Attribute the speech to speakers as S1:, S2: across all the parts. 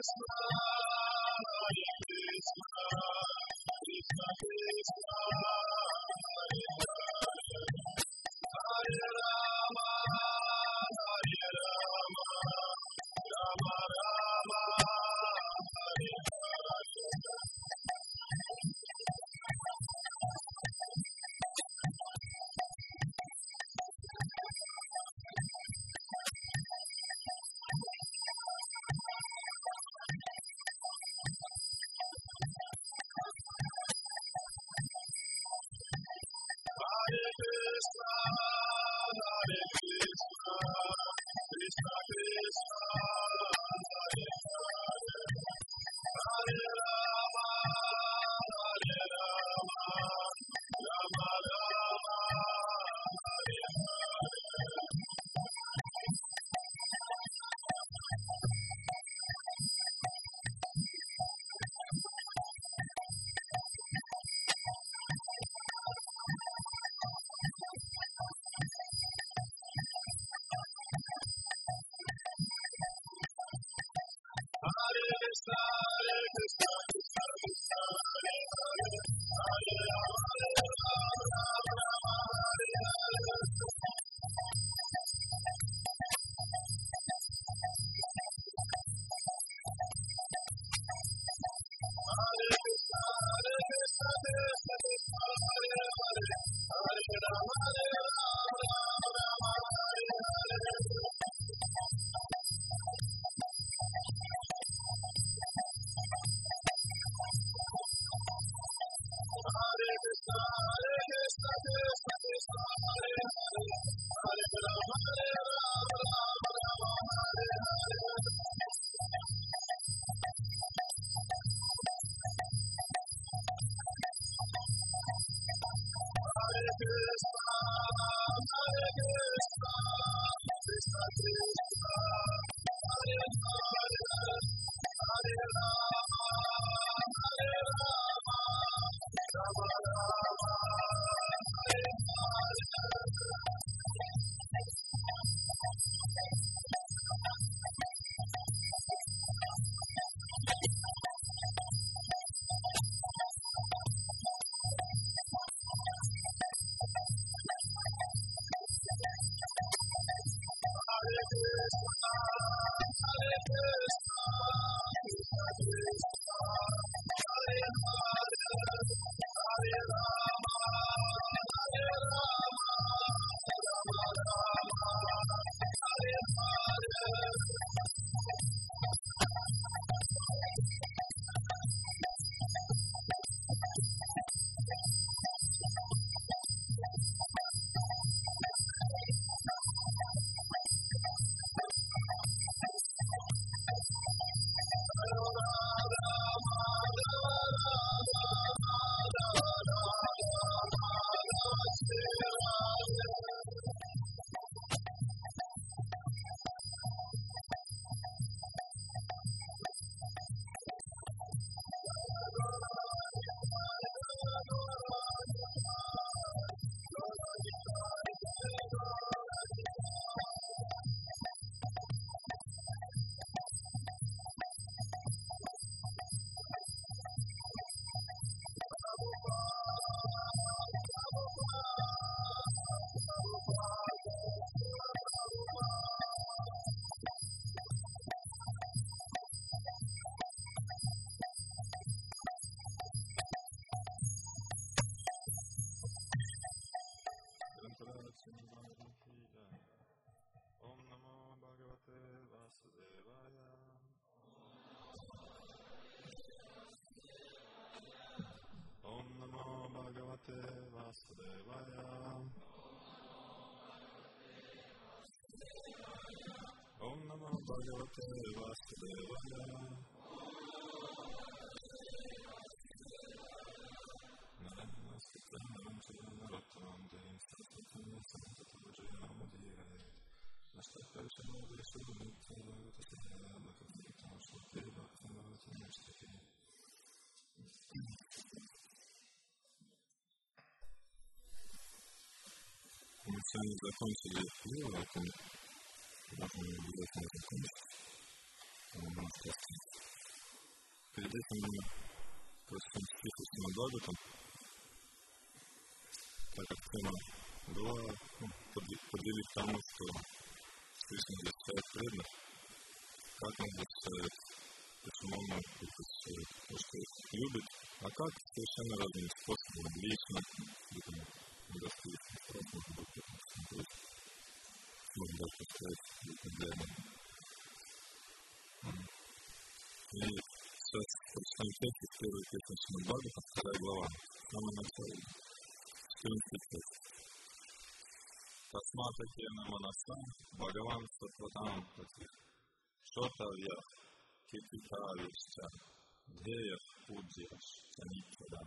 S1: Мы закончили урок, перед этим мы просто спустились на Благотом, так как тема была, подвели к тому, что Всевышний защищает преданных, как он защищает, почему он их защищает, потому что их любит, а как совершенно разными способами, лично, недостаточно сразу можно будет посмотреть, можно даже поставить взглядом. И сейчас прочитаем текст из первой песни Шримад Бхагаватам, 2 глава, самое начало, 14 текст. Тасмата кена манаса Бхагаван сатватам прати шотавья китикавишча дхея пуджьяш чанитчада.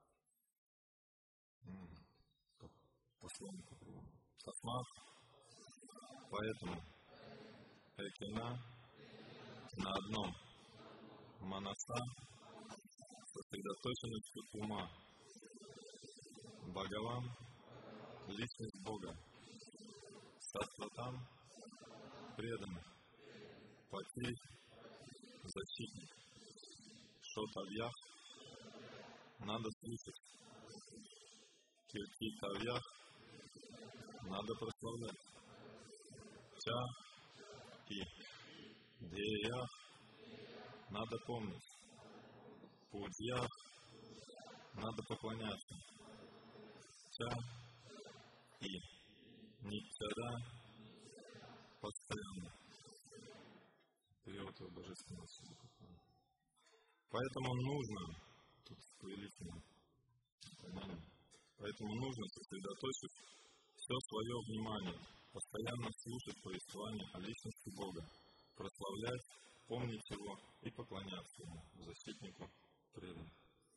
S1: Пословно попробуем. Тасмат, поэтому экена на одном, манаса сосредоточенностью ума, Бхагаван личность Бога, Сатватам преданных, Пати защитник, Шотавьях надо слушать, Киртитавьях надо прославлять, Ча и Деях надо помнить, Пуджьях надо поклоняться, Ча и Нитчада постоянно. Перевод его божественного слова. Поэтому нужно, тут повелительное понятие, поэтому нужно сосредоточить все свое внимание, постоянно слушать повествование о личности Бога, прославлять, помнить Его и поклоняться Ему, защитнику преданных.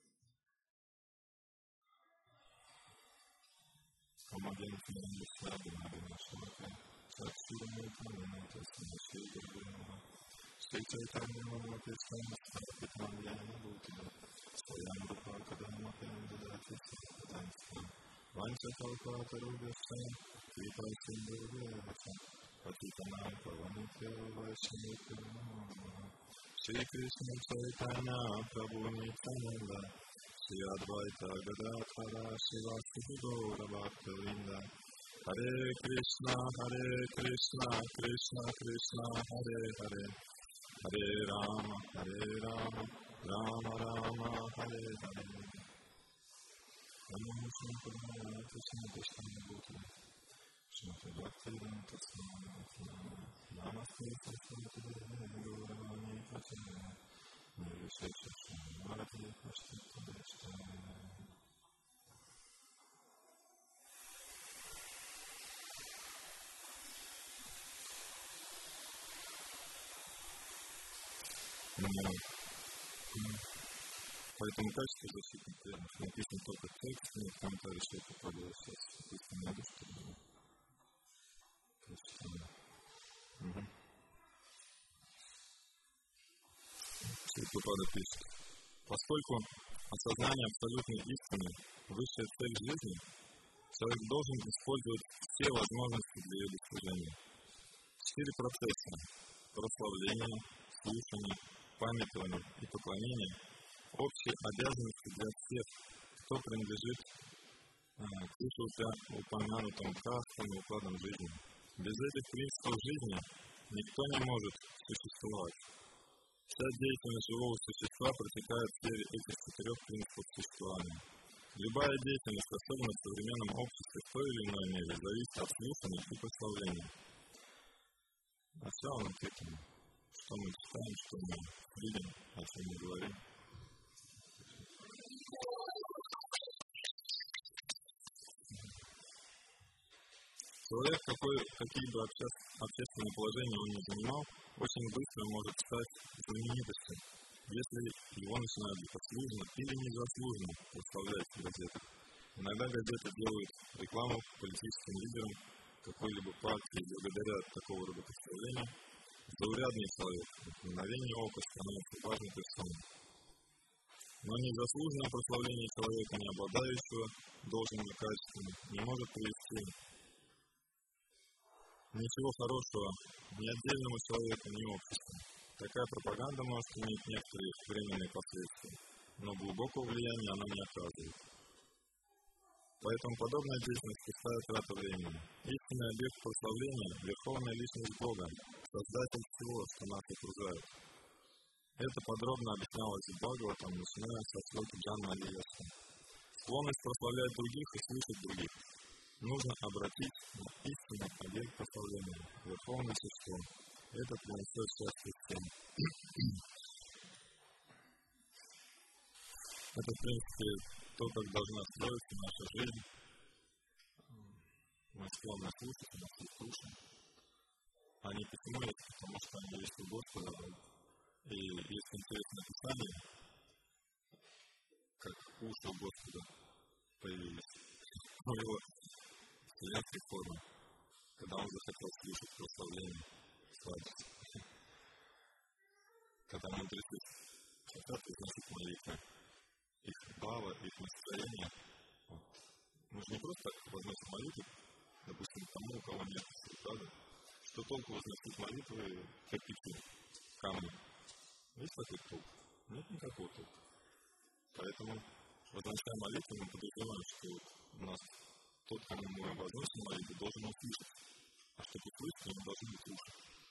S1: Помогаем нам слабым нашим отсюда упомянуто нашей гербиного. Шейчайтанья Кришна, Питам Яна Бутина, Своям Рупа Кадама Пендидати Сатанства, Ванча Талпа Тарубяша, Крипа Синдурвеvacha, Патитана Паванитя Вайшнити Нама, Шри Кришна Чайтанья Прабху Нитянанда, Шри Адвайта Гададхара Шивасти Гора Бхактавринда, Харе Кришна, Кришна Кришна, Харе Харе, Харе Рама, Рама Рама, Харе Харе. Намо Шимхадая Кришна Кришна Бхутана, Шимхи Бхактивиданта Свами, Намасте Сарасвати Деве Гауравани Прачаряне, Нирвишеши Маради Паштхати Даштхане. Поэтому качество защитных преданных написано только текст, нет комментарий, что это пробовало сейчас. Если надо, чтобы прочитали. Прабхупада пишет. Поскольку осознание абсолютной истины – высшая цель жизни, человек должен использовать все возможности для ее достижения. 4 процесса – прославление, слушание, памятование и поклонение – общие обязанности для всех, кто принадлежит к упомянутым кастам и укладам жизни. Без этих принципов жизни никто не может существовать. Вся деятельность живого существа протекает в сфере этих 4 принципов существования. Любая деятельность, особенно в современном обществе, в той или иной мере, зависит от слушания и прославления. Начало к этому, что мы читаем, что мы видим, о чем мы говорим. Человек, какие бы общественные положения он ни занимал, очень быстро может стать знаменитостью, если его начинают заслуженно или незаслуженно прославлять в газетах. Иногда газеты делают рекламу политическим лидерам какой-либо партии, и благодаря такого рода прославлению заурядный человек в мгновение ока становится важной персоной. Но незаслуженное прославление человека, не обладающего должными качествами, не может привести ничего хорошего ни отдельному человеку, ни обществу. Такая пропаганда может иметь некоторые временные последствия, но глубокого влияния она не оказывает. Поэтому подобная деятельность пустая трата времени. Истинный объект прославления – верховная личность Бога, Создатель всего, что нас окружает. Это подробно объяснялось в Бхагаватам, начиная со слоги Джанма Лияса. Склонность прославлять других и слышать других нужно обратить на истинный объект прославления, верховное существо. Это принесет счастье всем. Это, в принципе, то, как должна строиться наша жизнь. Мы склонны слушать, мы все слушаем. Они почему есть? Потому что они есть у Господа. И есть интересное Писание, как уши у Господа появились. У него вселенской формы, когда он захотел слушать прославление, сладость. Когда мудрецы хотят износить молитвы, их бава, их настроение. Мы же не просто возносим молитвы, допустим, тому, у кого нет правда. Что толку возносить молитвы кирпичу, камню? Есть такой толк? Нет никакого толка. Поэтому, вознося молитву, мы подразумеваем, что у нас тот, кому мы возносим молитву, должен услышать. А чтобы услышать, ему должны быть уши.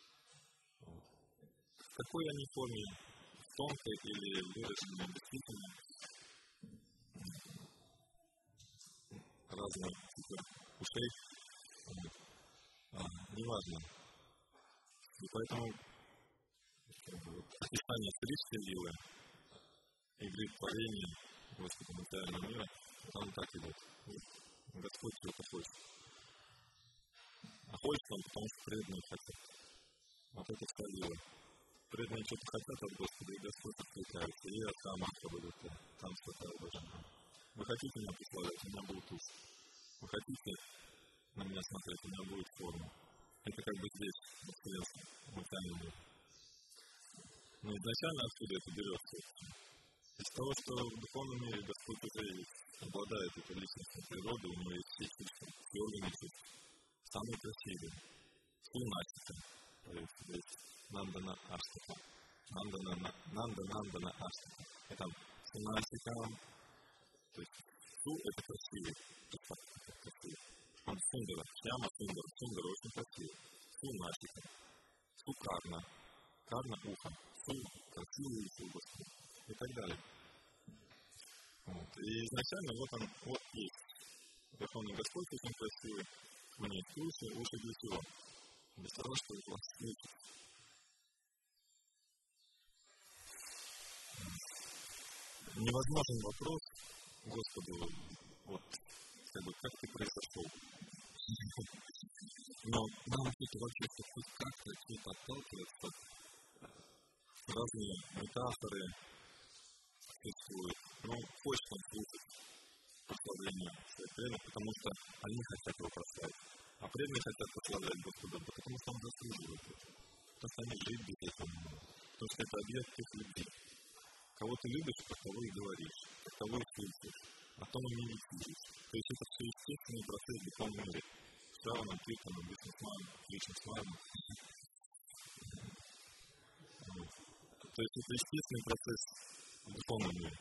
S1: В какой они форме? Тонкой или выраженной действительно? Разные типы ушей. Неважно. И поэтому описание стрижки вилы, игры творения Господа материального мира, там так идет. Господь что-то хочет. А хочет он, потому что преданные хотят. Вот это ставило. Преданные что-то хотят от Господа, и Господь откликается. И от там отходит, там святая обожание. Вы хотите меня прославлять, у меня будет уши. Вы хотите на меня смотреть, у меня будет форма. Это как бы здесь, в вселенском, в материальном мире. Но изначально отсюда это берется. Из того, что в духовном мире Господь уже обладает этой личностной природой, у него есть все чувства, все органы чувств. Самые красивые. Сунастика. Здесь Нандана Аштака. Нандана Аштака. Это Сунастика. То есть Су – это красивый. Он Сундара. Шьяма Сундара. Сундара очень красивый. Сунастика. Сукарна. Карна – ухо. Су – красивый ухо. И так далее. И изначально вот есть. Верховный Господь очень красивый. У него есть уши для чего? Для того, чтобы вас слышать. Невозможен вопрос Господу, как ты произошел. Но нам это вообще хоть как-то что-то отталкивается. Разные метафоры существуют. Но хочется слушать прославление своих преданных, потому что они хотят его прославить. А преданные хотят прославлять Господа, потому что он заслуживает это. Потому что они жить без этого не могут. Потому что это объект их любви. Кого ты любишь, про кого и говоришь, про кого и слышишь, о том и медитируешь. То есть это все естественный процесс в духовном мире. Шраваном, Киртаном, Вишнусманом, Кришнасманом. То есть это естественный процесс в духовном мире.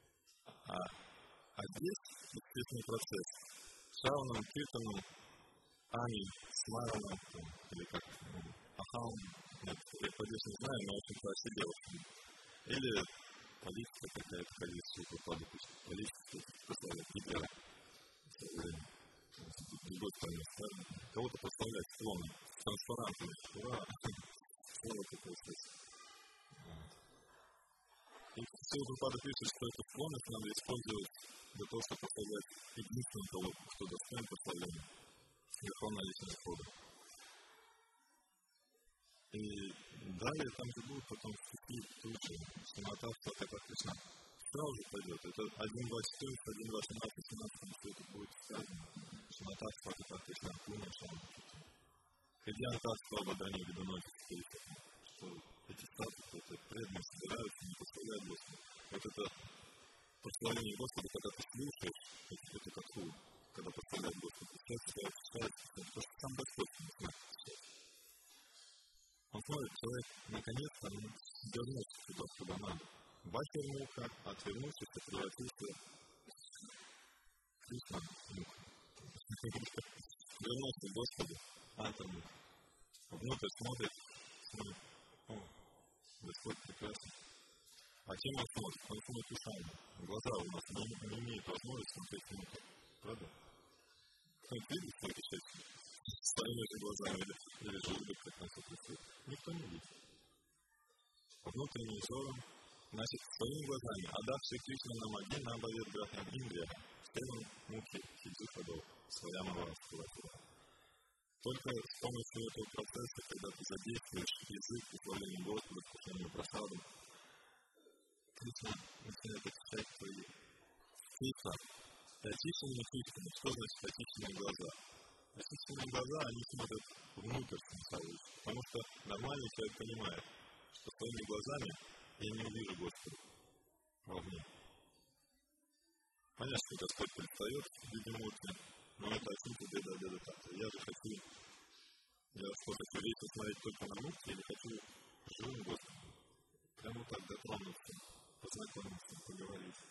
S1: А здесь естественный процесс. Шраваном, Киртаном, Ани, Смараном, или как Ахам, нет, я по-здесь не знаю, но очень красивая девушка. Или политика какая-то, количество упаду, политика, прославлять Гитлера. С другой стороны, кого-то прославлять склонно, транспарантами. Ура! Слово такое здесь. И все упаду пишет, что эту склонность надо использовать для того, чтобы прославлять единственного того, кто достоин прославления. Верховная личность Бога. И далее там же будут потом стихи тучи, Шиматавства, это Кришна. Сразу же пойдет. Это 1.24, 1.18, 17, все это будет сказано. Шиматавства, это Кришна, Пуняшам. Хидьянтавства, ободрание ведуной, что эти статусы, это преданные собираются, не прославляют Господа. Вот это прославление Господа, когда ты слушаешь, это как худ, когда прославляют Господа. Сейчас тебя ощущается, потому что сам Господь не знает. Он смотрит, человек на наконец-то вернулся туда, куда надо. Бахер-муха, отвернувшись, превратился в Кришна. Вернулся к Господу, Антон-муха. Внутрь смотрит, о, Господь прекрасен. А чем он смотрит? Он смотрит ушами. Глаза у нас не имеют возможности смотреть внутрь. Правда? Кто-нибудь видит, сколько счастья? Своими же глазами или желудок, как нас описывает. Никто не видит. Внутренним взором, значит, своими глазами, отдавший Кришна нам один, нам обовед грахам Индия, стелом муки хиджихадов, своя маварского. Только с помощью этого процесса, когда ты задействуешь язык, управление Господа, слушанием просаду, Кришна начинает очищать твои чувства. И очищенные чувства, что значит очищенные глаза? Очищенные глаза, они смотрят внутрь смысла, потому что нормальный человек понимает, что своими глазами я не увижу Господа вовне. Понятно, что Господь предстает в виде муки, но это отсюда беда. Я же хочу, вечно смотреть только на муки, или хочу живым Господом. Прямо так дотронуться, познакомиться, поговорить.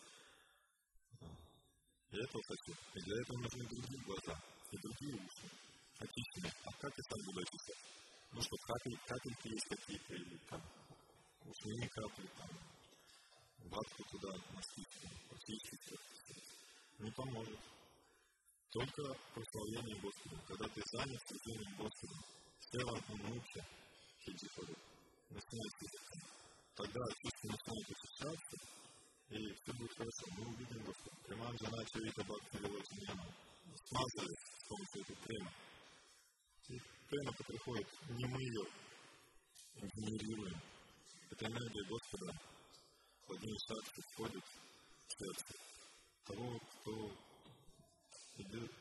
S1: Я этого хочу. И для этого нужны другие глаза и другие уши. Очищенные. А как я сам буду очищать? Ну что, капельки есть какие-то, или там, уж не капли, там, ватку туда насыпать, очистить. Не поможет. Только прославление Господа. Когда ты занят служением Господа, телом муки, хиджихаду, начинается языком. Тогда чувство начинает очищаться, и все будет хорошо. Мы увидим Господа. Приман жена Чавита Бхакти Вилоджиньяна. Смазали с помощью этой кремы. И крема приходит, не мы ее генерируем. Это энергия Господа в один шаг входит в сердце того, кто идет,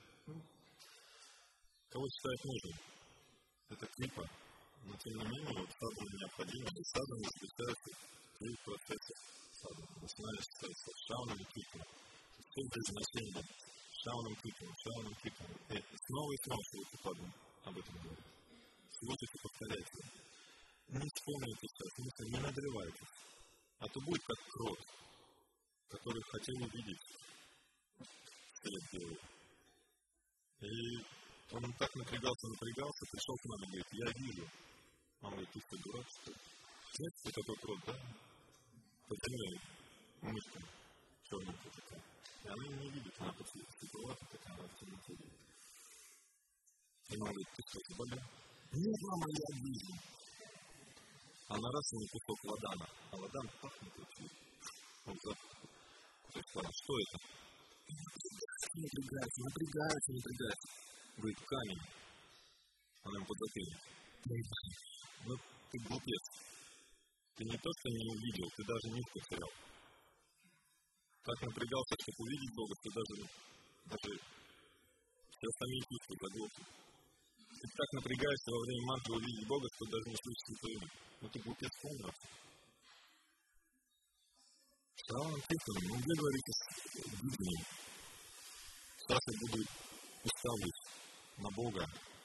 S1: кого считает нужным. Это крипа. Но тем не менее, вот садхана необходимо, и садхана встречается в процессе садхана. Начинаешь с шауном и крипом. Все без значения. Шауном крипом. И снова и снова Шилупада об этом говорит. Слушайте, повторяйте. Не вспомните сейчас, не надрывайтесь. А то будет как крот, который хотел увидеть свет белый. И он так напрягался, пришел к нам и говорит, я вижу. Он говорит, ты что, дурак, что ли? Знаете, что такой крот, да? Потянули мышку черненькую такая. И она не видит, она подсветловата, такая, она в темноте видит. И она говорит, ты что, заболел? Нет, мама, я вижу. Она раз ему кусок ладана, а ладан пахнет очень. Он запах. Что это? Напрягается. Говорит, камень. Она ему подзатыльник. Ну, ты глупец. Ты не то, что не увидел, ты даже не потерял. Так напрягался, чтобы увидеть Бога, что даже все остальные чувства заглохли. Ты так напрягаешься во время мантры увидеть Бога, что даже не слышишь его имя. Но ты глупец помнил. Шраваном Кришном, где говорите с видением? Сейчас я буду уставлять на Бога.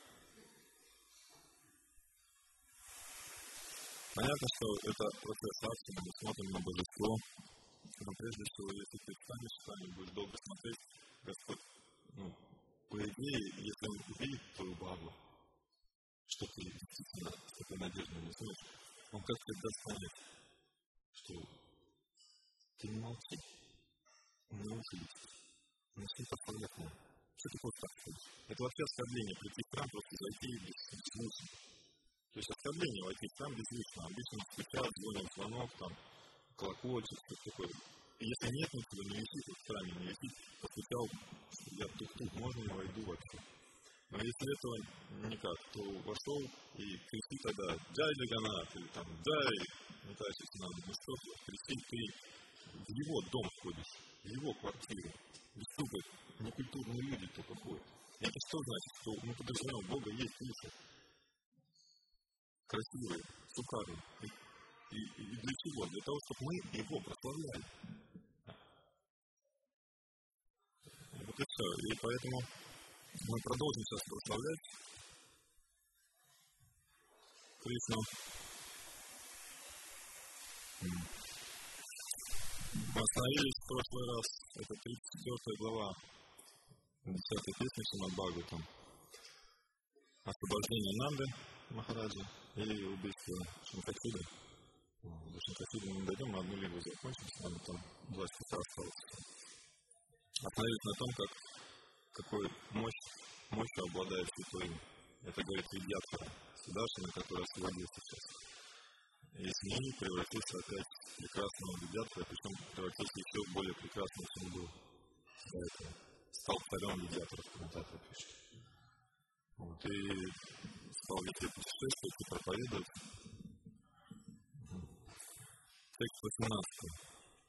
S1: Понятно, что это процесс акции, мы смотрим на божество. Но прежде всего, если ты станешь с вами, будешь долго смотреть, Господь, по идее, если Он увидит твою бабу, что ты действительно с этой надеждой не знаешь, Он как-то даст понять, что ты не молчи, не ушибись, начни подставлять нам. Что ты хочешь так сказать? Это вообще оскорбление, прийти в храм, просто зайти беззвучно. То есть оскорбление войти в храм беззвучно. Обычно стучат, звонят звонок, там, колокольчик, что-то такое. И если нет никого, не висит в храме, не висит, постучал, я тук-тук, можно я войду вообще? Но если этого никак, то вошел и кричит тогда «Джай Джаганнат» или там «Джай», не знаю, если надо, ну что ты, кричит, ты в его дом входишь, в его квартиру, без стука, некультурные люди только ходят. И это что значит, что мы подозреваем, у Бога есть уши, красивые, сухарые. И для чего? Для того, чтобы мы его прославляли. Вот и все. И поэтому мы продолжим сейчас прославлять Кришну. Мы остановились в прошлый раз, это 34 глава, 10 песни Шримад Бхагаватам. Освобождение Нанды Махараджа или убийство Шанкачуды. До Шанкачуды мы не дойдем, мы одну лигу закончим, с нами там 2 часа осталось. Остановились на том, какой мощью обладает святой. Это говорит Видьятхара, Сударшина, который освободился сейчас. И с ней превратился опять в прекрасного Видьятхара, причем превратился еще в более прекрасного, чем был. Стал царем Видьятхара, комментатор пишет. Вот, и стал везде путешествовать и проповедовать. Текст 18.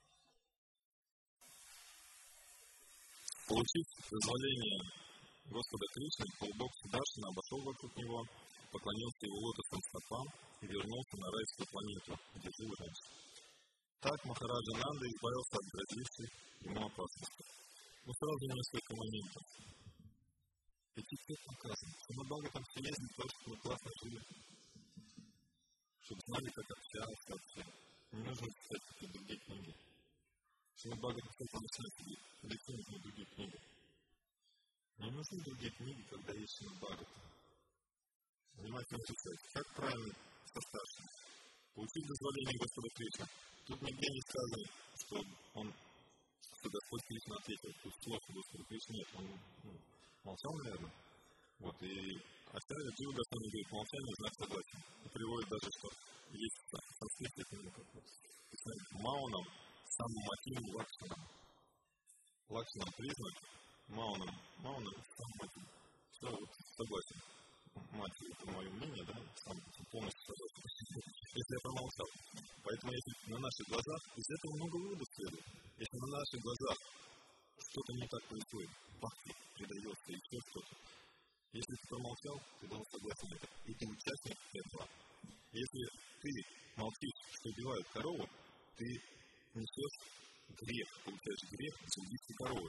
S1: Получив дозволение Господа Кришны, полубог Сударшина обошел вокруг него, поклонился его лотосным стопам и вернулся на райскую планету, где жил раньше. Так Махараджа Нанда избавился от грозившей ему опасности. Но сразу несколько моментов. Этикет показан. Шримад Бхагаватам все ездит то, что мы классно жили. Чтобы знали, как общаться вообще. Не нужно читать какие-то другие книги. Шримад Бхагаватам только начинает лететь на другие книги. Не нужны другие книги, когда есть Шримад Бхагаватам. Внимательно читать. Как правильно со старшим? Получить дозволение Господа Кришны. Тут нигде не сказано, что Господь Кришна ответил. Тут слов Господа Кришны нет. Он молчал, наверное. Вот, и Ачарья Джива Госвами говорит, молчание знак согласия. И приводит даже, что есть санскритский книга. Маунам, самым мотивом Лакшманам. Лакшман признак, Маунам, самым мотивом. Все, вот, согласен. Мать, это мое мнение, да, сам полностью согласен. Если я промолчал. Поэтому, если на наших глазах, из этого много выводов следует. Если на наших глазах что-то не так происходит, бхакти предается и еще что-то. Если ты промолчал, ты должен согласен это. И ты участник этого. Если ты молчишь, что убивают корову, ты несешь грех, получаешь грех за убийство коровы.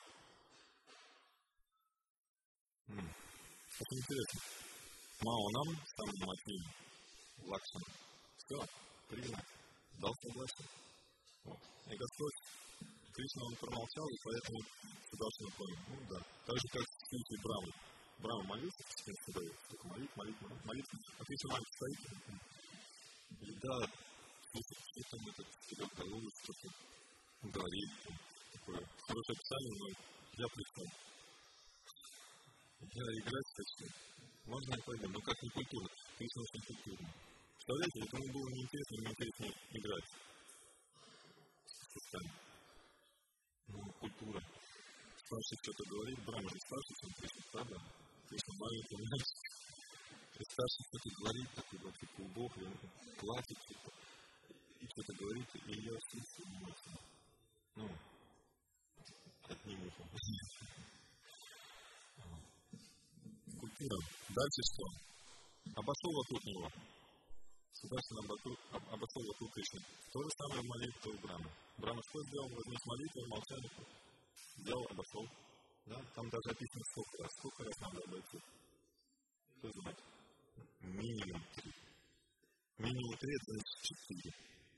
S1: Это интересно. Маунам, самым мотивом, Лакшман. Все, признак, дал согласие. Вот. И Господь Кришна он промолчал, и поэтому Сударшина понял. Ну да. Так же, как в случае Брамы. Брама молился, только молитва. А Кришна мать стоит. И да, что там этот вперед голову, что-то говорит. Такое хорошее описание, но я пришел. Я играть хочу. Можно я пойду, но как не культурно. Кришна очень культурно. Представляете, вот ему было неинтересно играть. Культура. Старший что-то говорит, Брахма же старший, чем Кришна, правда? Кришна маленький, мальчик. И старший что-то говорит, такой вот полубог, и он платит что-то. И что-то говорит, и я слушаю внимательно. Ну, одним ухом. Культура. Дальше что? Обошел вокруг него. Сударшина обошел вокруг Кришны. То же самое в молитве у Брамы. Брама что сделал? Возьмет молитву, молчание. Взял, обошел. Да? Там даже описано сколько раз надо обойти. Что знать? Минимум 3. Минимум 3 это значит 4.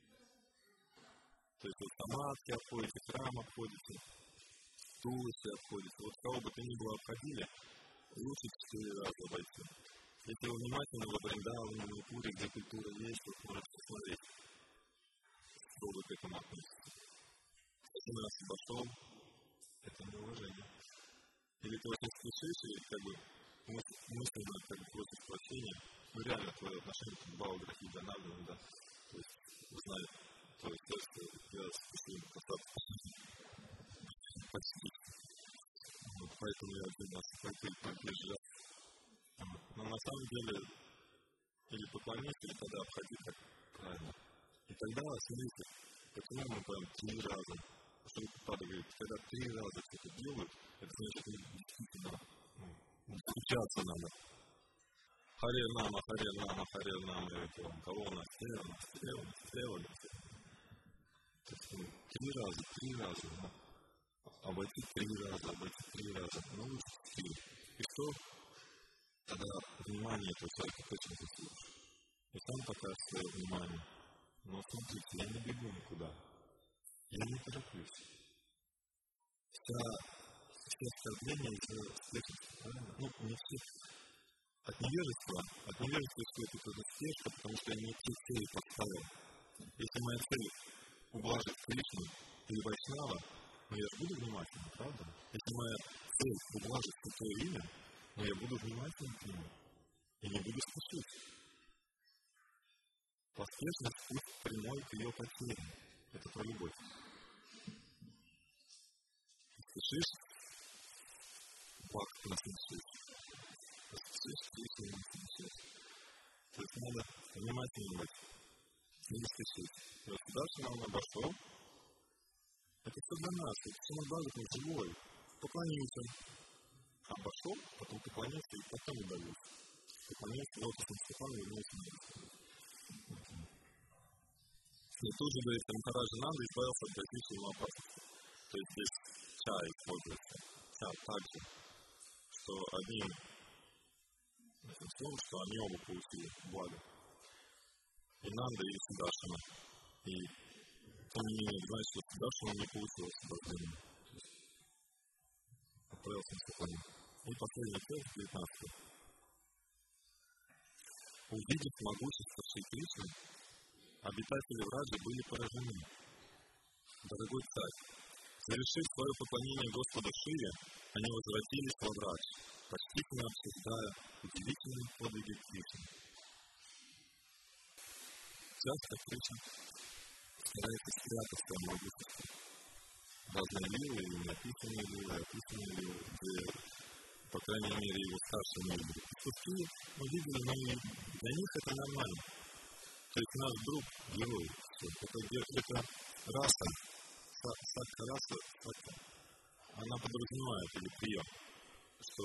S1: То есть вот томатки обходите, храм обходите, тулысы обходите. Вот кого бы то ни было обходили, лучше 4 раза обойти. Если вы внимательно во Вриндаване, в Манипуре, где культура есть, вы можете посмотреть, что вы к этому относитесь. Один раз обошел, это неуважение. Или ты очень спешишь, и как бы мысленно как бы просишь прощения, ну реально твое отношение к Бхава-грахи Джанардана, да, то есть узнать, то есть то, что я спешил касаться почти. Вот поэтому я один раз поддержал. Но на самом деле, или поклониться, или тогда обходить так правильно. И тогда, смотрите, почему мы прям 3 раза, что Пада говорит, когда 3 раза что-то делают, это значит, что действительно учаться надо. Харе Нама, это кого у нас слева. То есть 3 раза, да? Обойти 3 раза, ну лучше 4. И что? Тогда внимание этого человека точно заслужишь. И сам покажешь свое внимание. Но смотрите, я не бегу. все оскорбления из-за сплетницы, правильно? Не все. От невежества исходит эта спешка, потому что я не те цели поставил. Если моя цель ублажить Кришну или Вайшнава, я же буду внимательным, правда? Если моя цель ублажить святое имя, я буду внимательным к нему и не буду спешить. Поспешность — путь прямой к ее потере. Это про любовь. Спешишь, факт нас не слышит. Спешишь, Кришна нас не слышит. То есть надо внимательно быть, не спешить. Дальше нам обошел. Это все для нас, это все надо живой. Поклонился. Обошел, потом поклонился и потом удалился. Поклонился, лотосом Стефану и вернулся на место. И тут же, говорит, Махараджа Нанда избавился от дальнейшего опасности. То есть здесь ча используется. Ча также, что одним словом, что они оба получили благо. И Нанда, и Сударшана. И тем не менее, знаешь, что Сударшана не получил освобождения. Отправился на Стефану. И последний текст, 19. Увидев могущество Шри Кришны, обитатели Враджи были поражены. Дорогой царь, совершив свое поклонение Господу Шиве, они возвратились во Врадж, почтительно обсуждая удивительные подвиги Кришны. Часто Кришна старается спрятать свое могущество. Разные лилы, и неописанные лилы, описанные лилы, где, по крайней мере, его старшие не видели. Пустые мы видели, но для них это нормально. То есть наш друг герой. Это раса, раса, она подразумевает или прием, что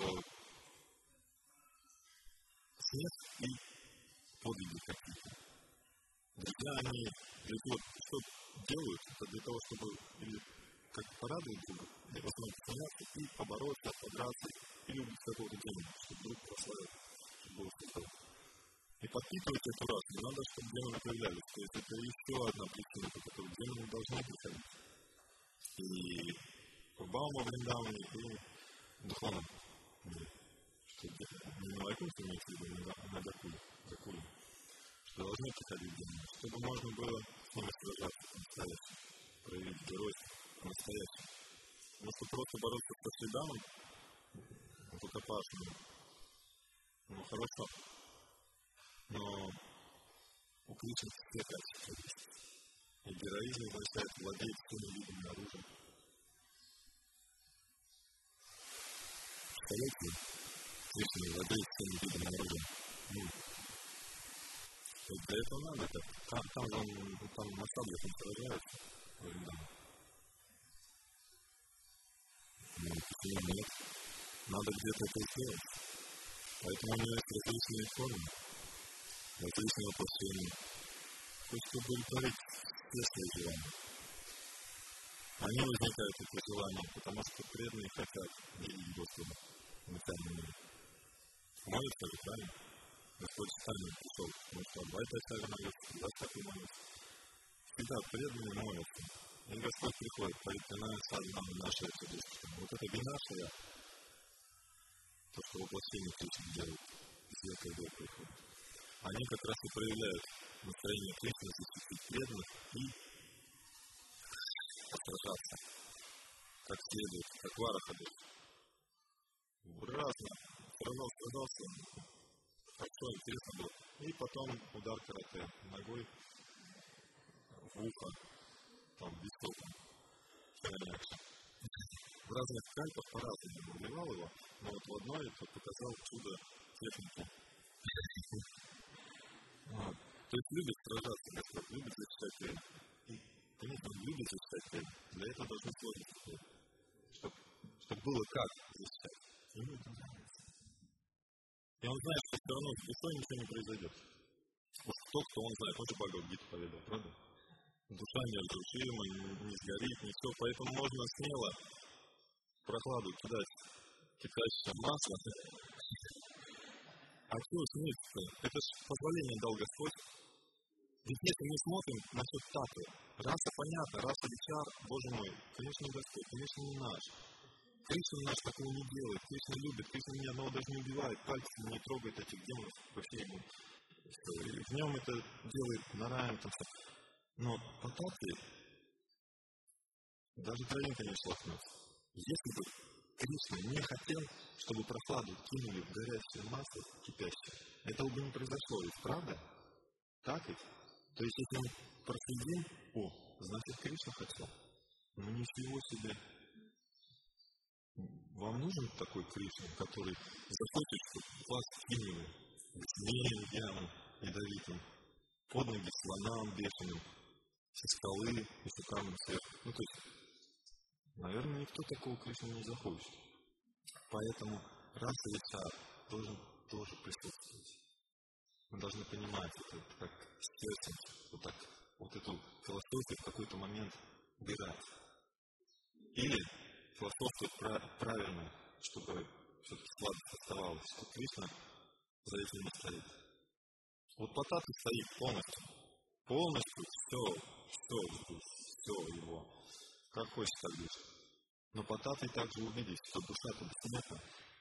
S1: смех и подвиги какие-то. Друзья, они что делают, это для того, чтобы или как порадовать друга, или возможно поняться и побороться, подраться, или убить какого-то демона, чтобы друг прославил, чтобы было светло. И подпитывать эту расу надо, чтобы демоны появлялись. То есть это еще одна причина, по которой демоны должны приходить. И в Баума, Вриндаване, и в духовном мире. Что не на Вайкунте имеется в виду, на Гакуле. Что должны приходить демоны, чтобы можно было с ними сражаться по-настоящему, проявить геройство по-настоящему. Потому что просто бороться со Шридамом, рукопашным, хорошо. Но у Кришны все качества есть. И героизм означает владеть всеми видами оружия. Представляете, Кришна владеет всеми видами оружия. Для этого надо как? Там на саблях он сражается. Почему нет? Надо где-то это сделать. Поэтому у него есть различные формы. Различные воплощения. То есть, чтобы удовлетворить все свои желания. Они возникают, эти желания, потому что преданные хотят видеть Господа в материальном мире. Молятся ли, правильно? Господь сами пришел, потому что Адвайта Ачарья молится, Дастаки молится. Всегда преданные молятся. И Господь приходит, паританая садхана наша чудесная. Вот это винашая, то, что воплощение Кришны делает, все когда приходит. Они как раз и проявляют настроение Кришны защитить преданных и сражаться, как следует, как вараха. Разно, сражался, хорошо, интересно было. И потом удар карате ногой в ухо, там, виском, в разных кальпах по-разному убивал его, но вот в одной показал чудо техники. То есть любит сражаться, Господь, любит защищать преданных. И, конечно, он любит защищать преданных. Для этого должны сложиться преданных. Чтобы было как защищать. Ему это нравится. И он знает, что все равно с душой ничего не произойдет. Вот кто он знает, он же Бхагавад-гиту поведал, правда? Душа неразрушима, не сгорит, не все. Поэтому можно смело прохладу кидать кипящее масло. А чего смеяться? Это же позволение дал Господь. Ведь если мы смотрим насчет татвы, раса понятна, раса Вичар, Боже мой, конечно, не Господь, конечно, не наш. Кришна наш такого не делает. Кришна любит. Кришна ни одного даже не убивает. Пальцем не трогает этих демонов. Вообще ему. В нем это делает Нараян. Но по татве даже травинка не шлахнется. Если бы Кришна не хотел, чтобы прохладу кинули в горячее масло кипящее, этого бы не произошло, ведь правда? Так ведь? То есть, если мы проследим, значит, Кришна хотел. Но ничего себе. Вам нужен такой Кришна, который захочет, чтобы вас кинули змеем, янам, ядовитым, под ноги слонам бешеным, со скалы и шукам сверху. То есть, наверное, никто такого Кришну не захочет. Поэтому раса Вичара должен тоже присутствовать. Мы должны понимать это, как сердцем, вот эту философию в какой-то момент убирать. Или философию правильно, чтобы все-таки сладость оставалась, что Кришна за этим не стоит. Вот по татве стоит полностью. Полностью все его. Как хочешь, так быть. Но по татве также увидеть, что душа-то бессмертна.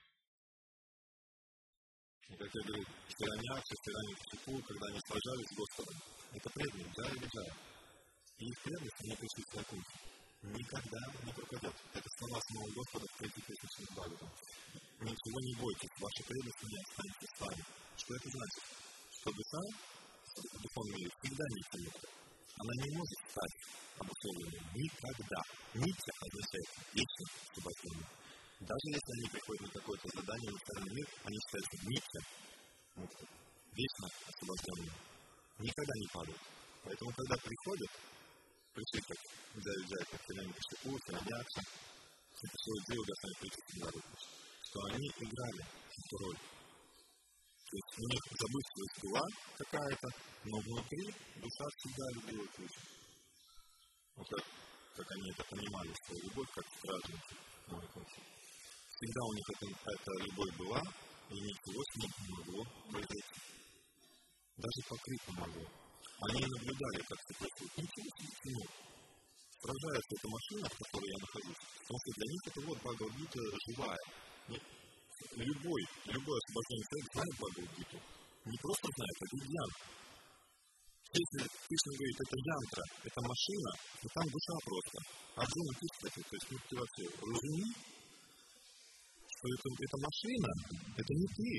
S1: И как я говорил, Хираньякша, Хираньякшипу, когда они сражались с Господом, это преданные, Джая и Виджая. И их преданность, они пришли к такому. Никогда не пропадет. Это слова самого Господа в Третьей Песне Бхагаватам. Ничего не бойтесь, ваша преданность не останется с вами. Что это значит? Что душа в духовном мире всегда нитя. Она не может стать обусловленной никогда. Нитя означает вечно освобождение. Даже если они приходят на какое-то задание в остальной мир, они считаются нитя, вечно освобожденными. Никогда не падают. Поэтому, когда пришли как Джая, как Хираньякшипу, Хираньякша, это свое дело должны прийти к народу, что они играли эту роль. То есть у них забытая сила какая-то, но внутри душа всегда любила Кришну. Вот как они это понимали, что любовь как стражники. Всегда у них эта любовь была, и ничего с ним не могло произойти. Даже покрыть не могло. Они наблюдали, как это происходит. Ничего себе кино. Сражается эта машина, в которой я нахожусь. Потому что для них это вот Бхагавад-гита живая. Любой освобожденный человек знает Бхагавад-гиту. Не просто знает, а видят. Если Кришна говорит, это янтра, это машина, то там душа просто. Арджуна пишет, то есть ты вообще разуми, что это машина, это не ты.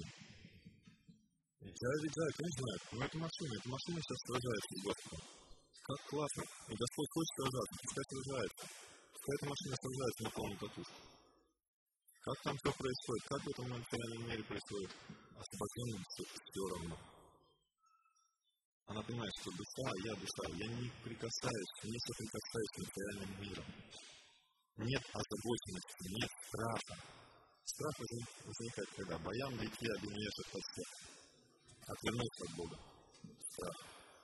S1: Джая, конечно, знает, но это машина сейчас сражается с Господом. Как классно. И Господь хочет сражаться, пускай сражается. Пускай эта машина сражается на полную катушку. Как там все происходит, как в этом материальном мире происходит, освобожденным все равно. Она понимает, что душа, я не соприкасаюсь с материальным миром. Нет озабоченности, нет страха. Страх возникает когда? Баян лети обинеша подстек. Отвернулся от Бога. Страх.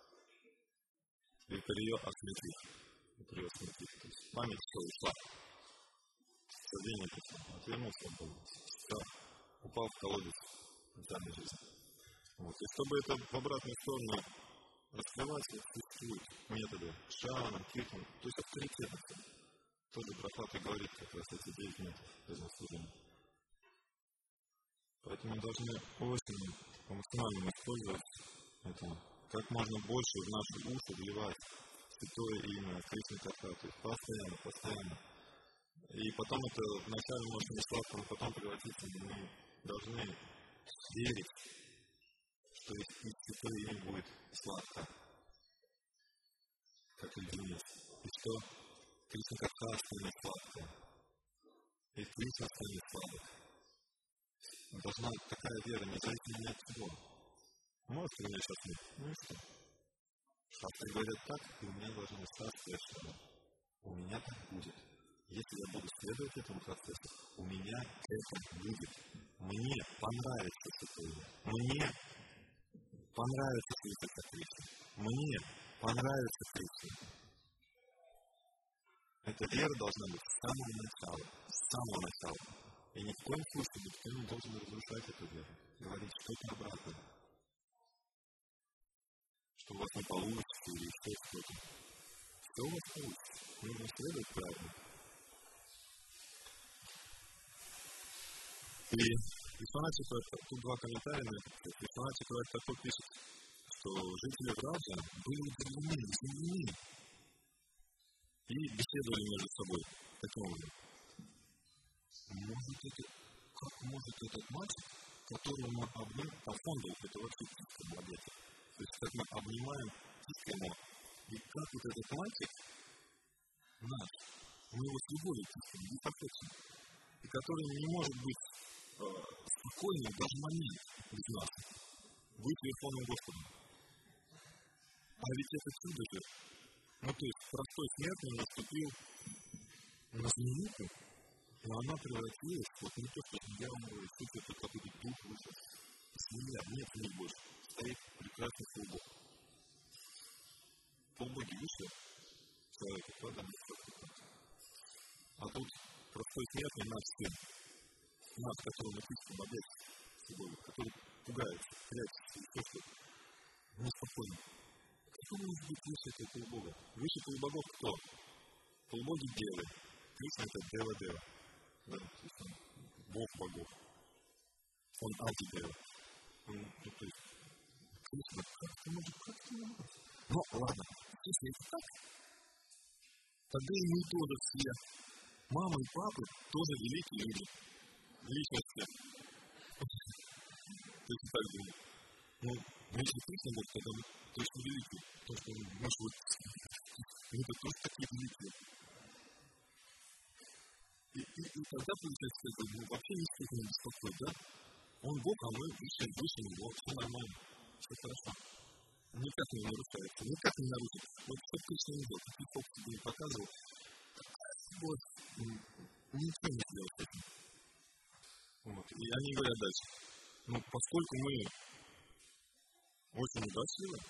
S1: Випарье осметив. То есть память все ушла. Сождение пришло. Отвернулся от Бога. Страх. Упал в колодец материальной жизни. И чтобы это в обратную сторону раскрывать, существуют методы шавана, киртана, то есть авторитетности. Тоже Прабхупада говорит как раз эти 9 методов служения. Поэтому мы должны очень по-максимальному использовать это, как можно больше в наши уши вливать святое имя, Кришна Катха, то есть постоянно. И потом это вначале может не сладко, но потом превратиться, мы должны верить, что и святое имя будет сладко, как леденец. И что Кришна Катха станет сладкой, и Кришна станет сладок. Должна быть такая вера, независимо ни от чего. Может ли меня сейчас нет? Ну и что? Шастры говорят так, и у меня должно остаться, что у меня так будет. Если я буду следовать этому процессу, у меня это будет. Мне понравится святое. Мне понравится святая Кришна. Мне понравится Кришна. Эта вера должна быть с самого начала. И ни в коем случае никто не должен разрушать эту веру. Говорить что-то обратное. Что у вас не получится или что-то. Все у вас получится. Нужно следовать правильно. И Вишванатха, тут два комментария на это. Вишванатха такой пишет, что жители Враджа были удивлены и беседовали между собой таким образом. Как может этот мальчик, которого мы обнимаем, по фонду, это вообще тиска молодец. То есть, как мы обнимаем, тискаем, и как вот этот мальчик наш, мы его с любовью тискаем, не захочем, и который не может быть спокойным даже момент без нас, быть Верховным Господом. А ведь это чудо же, то есть простой смертный наступил на змеюку, и она превратилась, не то, что змея умерла, и суть это какой-то дух выше. Змея, нет, не больше. Стоит прекрасный полубог. Полубоги вышли, человека, правда, не так. А тут простой смертный наш сын, нас, который написан в обед с собой, который пугается, прячется, и просто неспокойно. Кто может быть выше этого полубога? Выше полубогов кто? Полубоги белые. Кришна это Дева-Дева. Да, то есть он Бог богов. Он антидева. То есть, Кришна, как ты можешь? Ну, ладно, если это так, тогда и мы тоже все. Мама и папа тоже великие люди. Личности. То есть, так думаю. Если Кришна Бог, тогда мы точно великие. Потому что, может быть, мы-то тоже такие великие. И тогда, получается, вообще ничего не беспокоит, да? Он Бог, а мы выше него, все нормально, все хорошо. Никак не нарушается, никак не нарушит. Вот что Кришна не делал, какие фокусы тебе не показывал, вот, ничего не сделал с этим. И они говорят дальше, поскольку мы очень удачливы,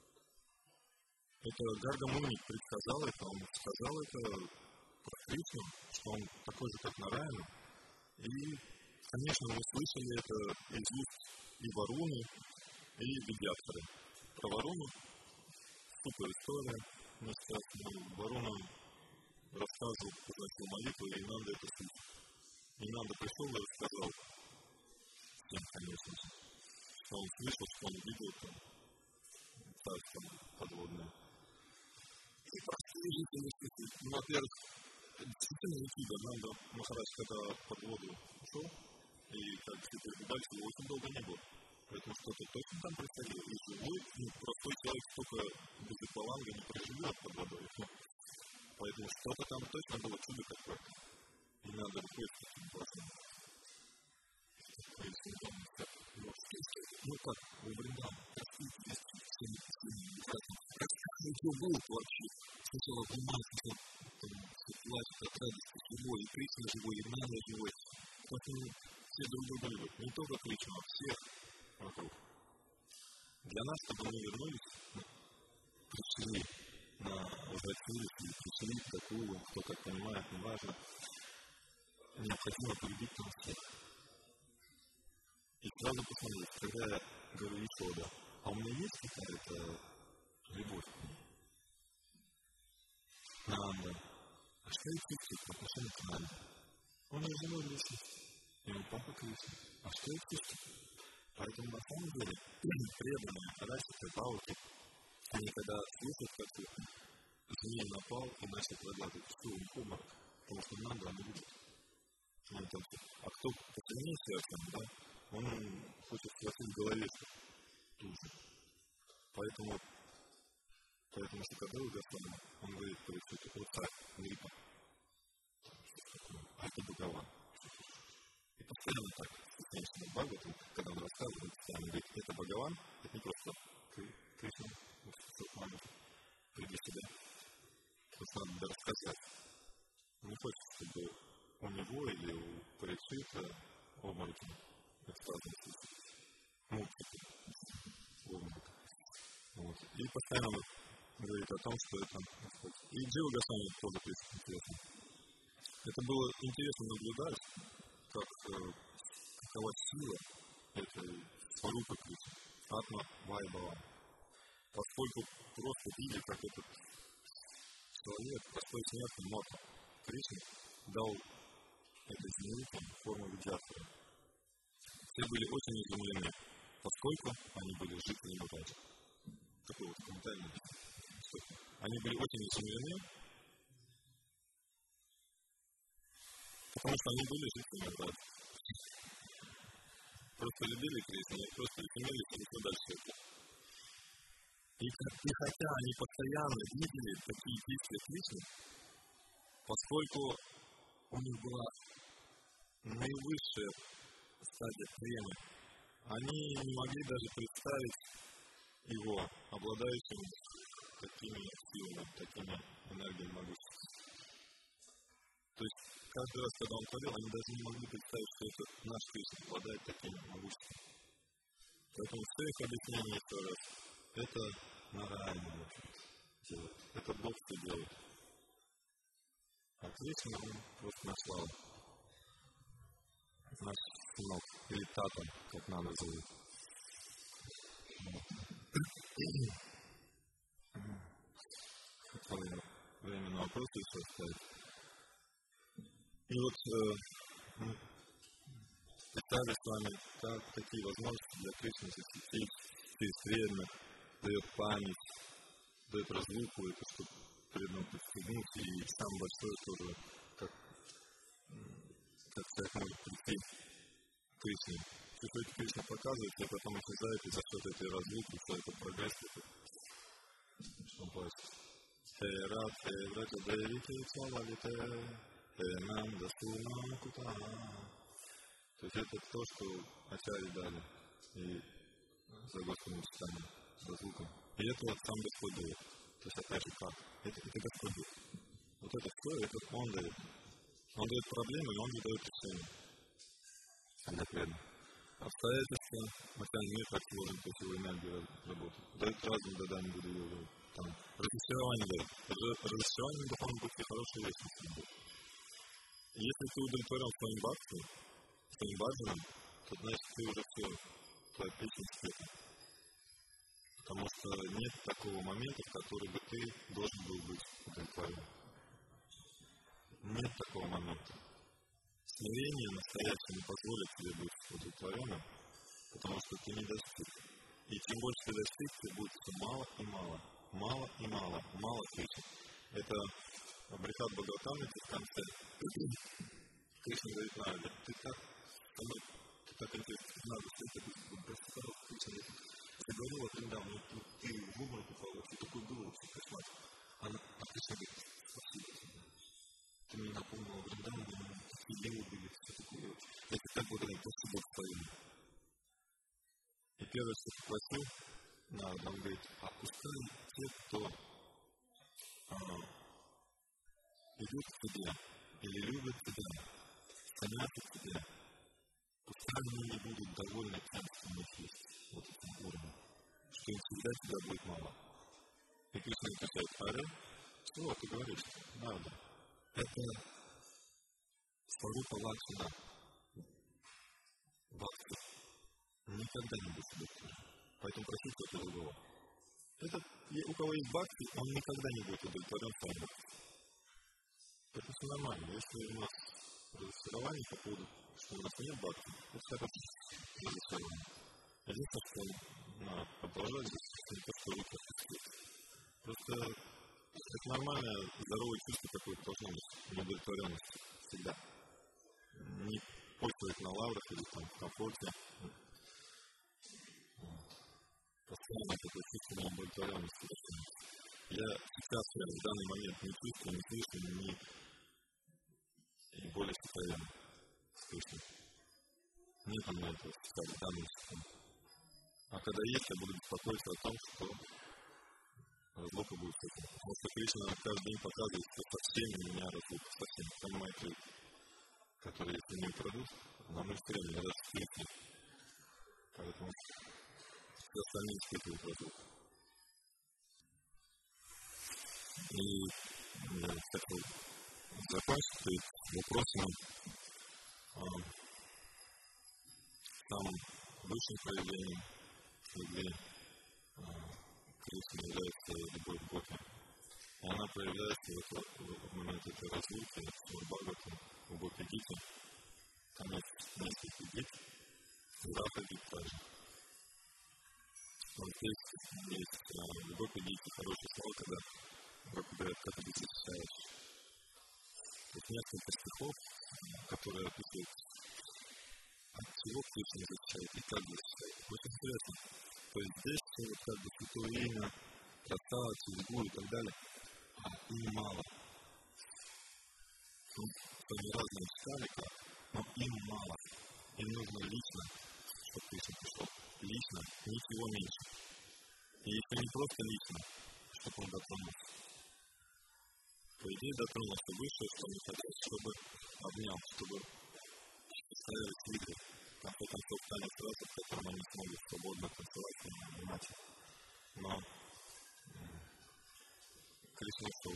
S1: это Гарга Муни предсказал это, он сказал это про Кришну, что он такой же, как Нараяна. И, конечно, мы слышали это из уст и Варуны, и Видьятхары. Про Варуну супер история. Варуна рассказывал, произносил молитву, и Нанда это слышал. И Нанда пришел и рассказал всем, конечно же, что он слышал, что он видел там царство подводное. И простые жители, во-первых, действительно не чудо. Нанда Махарадж, когда под воду ушел, и как все дальше, его очень долго не было. Поэтому что-то точно там происходило. И живой, простой человек столько без акваланга не проживет под водой. Поэтому что-то там точно было чудо какое-то. И надо выходить к этим классным. Как, у Вриндана, что было вообще? Сначала обнимать, сначала плачет от радости живой, и Кришна живой, и Нанда живой. Поэтому все друг друга любят. Не только Кришна, а всех вокруг. Для нас, чтобы мы вернулись, пришли возвратились, и пришли к такую, кто как понимает, неважно, необходимо полюбить там всех. И сразу посмотреть, когда я говорю Исода, а у меня есть какая-то любовь к ней? Нанда. А что я чувствую по отношению к Нанде? Он же живой личность, и он папа Кришна. А что я чувствую? Поэтому на самом деле преданные Расика, Баути, они когда слышат, как змей напал и начал предлагать, что у них обморок, потому что Нанда не любит. А кто посильнее сердцем, да, он хочет схватить в голове тут же. Поэтому Шукадева Господа, он говорит, что это царь Гриппа. А это Бхагаван. И постоянно так, конечно, Бхагаван, когда он рассказывает, он говорит, это Бхагаван, это не просто Кришна, приди сюда. Просто надо рассказать. Он не хочет, чтобы у него или у Парикшита обмороки. Это разные случаи. И постоянно говорит о том, что это Господь. И Джива Госвами тоже пишет интересно. Это было интересно наблюдать, какова сила этой сварупы Кришны, Атма Вайбхава. Поскольку просто видя, как этот человек, простой смертный Мота Кришны, дал этой змеи форму Видьятхары. Все были очень изумлены, поскольку они были жителями рая. Такой вот комментарий. Они были очень изумлены, потому что они были жителями рая. Просто любили Кришну, и просто имели что дальше. И хотя они постоянно видели такие действия Кришны, поскольку у них была наивысшая стадия премы, они не могли даже представить его обладающим такими силами, такими энергиями могущества. То есть каждый раз, когда он творил, они даже не могли представить, что это наш Кришна обладает таким могуществом. Поэтому все их объяснение еще раз. Это Нараяна делает. Это Бог все делает. А Кришна он просто наслал. Наш сынок, или тата, как надо зовут. Хотел я время на вопросы еще оставить. И вот мы представили с вами, какие возможности для Кришны засветить через преданных, дает память, дает разлуку, это чтобы преданным подстегнуть, и самое большое тоже, как человек может прийти к Кришне. Чувствует Кришна показывает, и потом исчезает, и за счет этой разлуки, за этот прогресс, что он плачет. То есть это то, что ачарьи дали и за Господом читанием, за звуком. И это вот сам Господь дает. То есть опять же как? Это Господь дает. Вот это все, это Он дает. Он дает проблемы, и Он же дает решение. Для преданных. Обстоятельства, материальный мир так сложен, то есть его энергия работает. Дает разум, да, не буду его там. Разочарование дает. Разочарование в духовном пути хорошая вещь на самом деле. Если ты удовлетворен своим бхактом, своим баджаном, то значит ты уже все, твоя песня спета. Потому что нет такого момента, в который бы ты должен был быть удовлетворен. Нет такого момента. Смирение настоящее не позволит тебе быть удовлетворенным, потому что ты не достиг. И чем больше ты достиг, тебе будет все мало и мало. Мало и мало. Мало Кришны. Это Брихат Бхагаватамрите в конце. Кришна говорит Нарде, ты так интересно, надо, что это будет проститал, Кришна. Я говорил о Вриндаване, ты в обморок упал, вообще такой был, вообще кошмар. А Кришна говорит, спасибо. Ты мне напомнил о Вриндаване, такие делы были, все такое. Я тебе так благодарен, то, что Бог твоим. И первое, что спросил, он говорит, а пускай те, кто идут к тебе или любят тебя, стремятся к тебе, пускай они не будут довольны тем, что у них есть, вот этим уровнем, что им всегда тебя будет мало. И Кришна отвечает, Аре, что ты говоришь? Надо. Это Сварупа Лакшмана. Бхакти никогда не будет удовлетворен. Поэтому проси кто-то другого. У кого есть бхакти, он никогда не будет удовлетворен своим бхакти. Это все нормально. Если у нас разочарование по поводу, что у нас нет бхакти, это как разочарование. Единственное, что надо продолжать здесь, не то, что руки отпустить. Просто это нормальное, здоровое чувство какое-то должно быть, неудовлетворенность всегда. Не почивать на лаврах или там в комфорте. Постоянно это чувство неудовлетворенности. Я сейчас, в данный момент не чувствую, не слышу, и более постоянно слышу. Нет у меня этого сейчас, в данный момент. А когда есть, я буду беспокоиться о том, что разлука будет с этим. Потому что Кришна каждый день показывает, что совсем у меня разлука, совсем. Понимаете, которые, если не украдут, нам не стрелят, я даже скрипну. Поэтому все остальные испытывают разлуку. И я хотел закончить вопросом самым высшим проявлением любви Кришны является любовь к Боге. И она проявляется в момент этой разлуки с Бхагаватом, в Бхагавад-гите. Там есть несколько гит. В есть в Гопи Гите хорошее слово, когда Гопи говорят, как ты защищаешь. Тут несколько стихов, которые описывают, от чего Кришна защищает и как защищает. Очень интересно. То есть здесь вот как бы святое имя, красава, судьбу и так далее, им мало. Ну, они разные читали, но им мало. Им нужно лично, чтобы Кришна пришел. Лично, ничего меньше. И если не просто лично, чтобы он дотронулся. По идее, дотронулся выше, что они хотят, чтобы обнял, чтобы ставились игры. В конце концов, танец раз, в котором они смогут свободно танцевать и обнимать. Но Кришна ушел.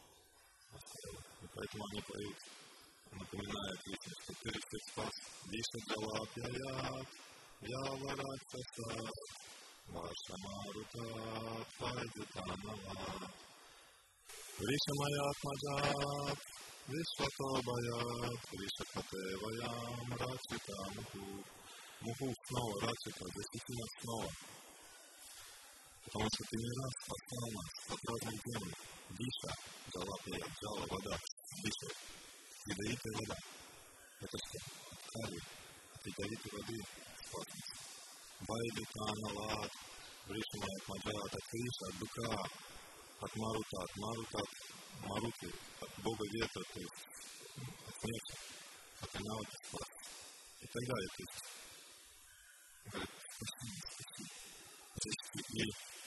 S1: И поэтому они поют, напоминая Кришне, что ты всех спас. Вишна Джалапья, Явараксаса, Ваша Марута, Пайдитанава. Вишамаят Маджат, Вишватобаят, Вишакатеваям, Рачита Муху. Муху снова, Рачита, действительно снова. Потому что ты не раз спасал нас под разным темам. Диша, Джалапья, Джала, вода, Диша, ядовитая вода. Это что? Кали, от ядовитой воды спас нас. Байдитанават, Вишамаят Маджат, от Криша, от быка, от Марута, от Маруты, от Бога ветра, то есть от смерти, от Анавати спас. И так далее. То есть, говорит, спасибо. И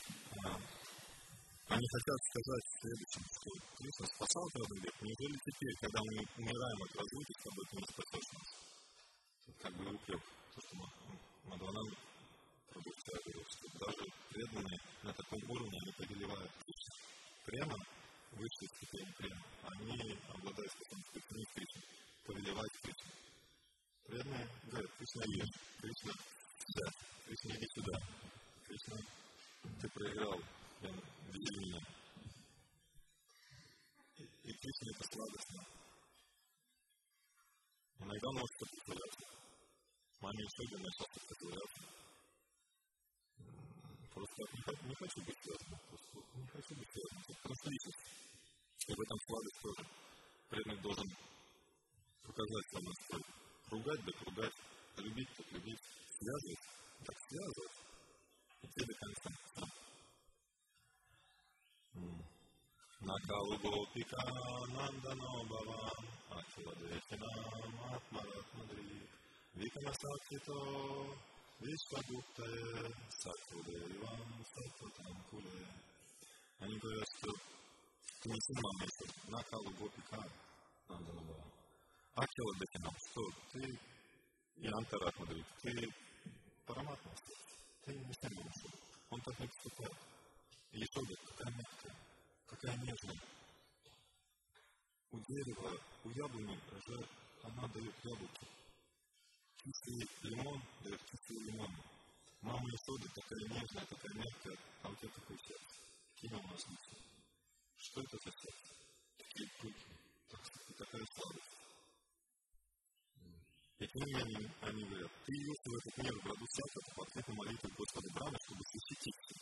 S1: они хотят сказать следующим, что Кришна спасал каждый век. Неужели теперь, когда мы умираем от разлуки, с тобой ты не спасешь нас? Как бы упрек, то, что Мадхавананда говорит, что даже преданные на таком уровне они повелевают Кришну. Прямо высшей степени прямо. Они обладают способностью Кришны, повелевать Кришну. Преданные говорят, Кришна ешь, Кришна сюда, Кришна иди сюда, Кришна ты проиграл, веди меня. И Кришна это сладостно. Иногда может сопротивляться. Маме и Шоге начал сопротивляться. Просто не хочу быть связанным. Не хочу быть связанным. Потому что личность. И в этом сладость тоже. Преданный должен показать свой настрой. Ругать, так ругать. Любить, так любить. Связывать, так связывать. Идти до конца. Накалу гопика нандано бавам, акила дешинам атмаратмадри, викамасакхито вишвагуптае, сакхудевам сакхутанкуле. Они говорят, что ты не сын мамы, что накалу гопика нандано бавам. Акила дешинам, что ты и антаратмадри, ты параматма, ты не сын мамы. Он так не поступает. И Ешода, какая мягкая. Какая нежная. У дерева, у яблони уже она дает яблоки. Кислый лимон дает кислый лимон. Мама Исода такая нежная, такая мягкая, а у тебя такое сердце. Какие у нас мысли? Что это за сердце? Такие руки, такая слабость. И к ним они говорят, ты явился в этот мир в роду Саката по ответу молитвы Господа Брахмы, чтобы защитить себя.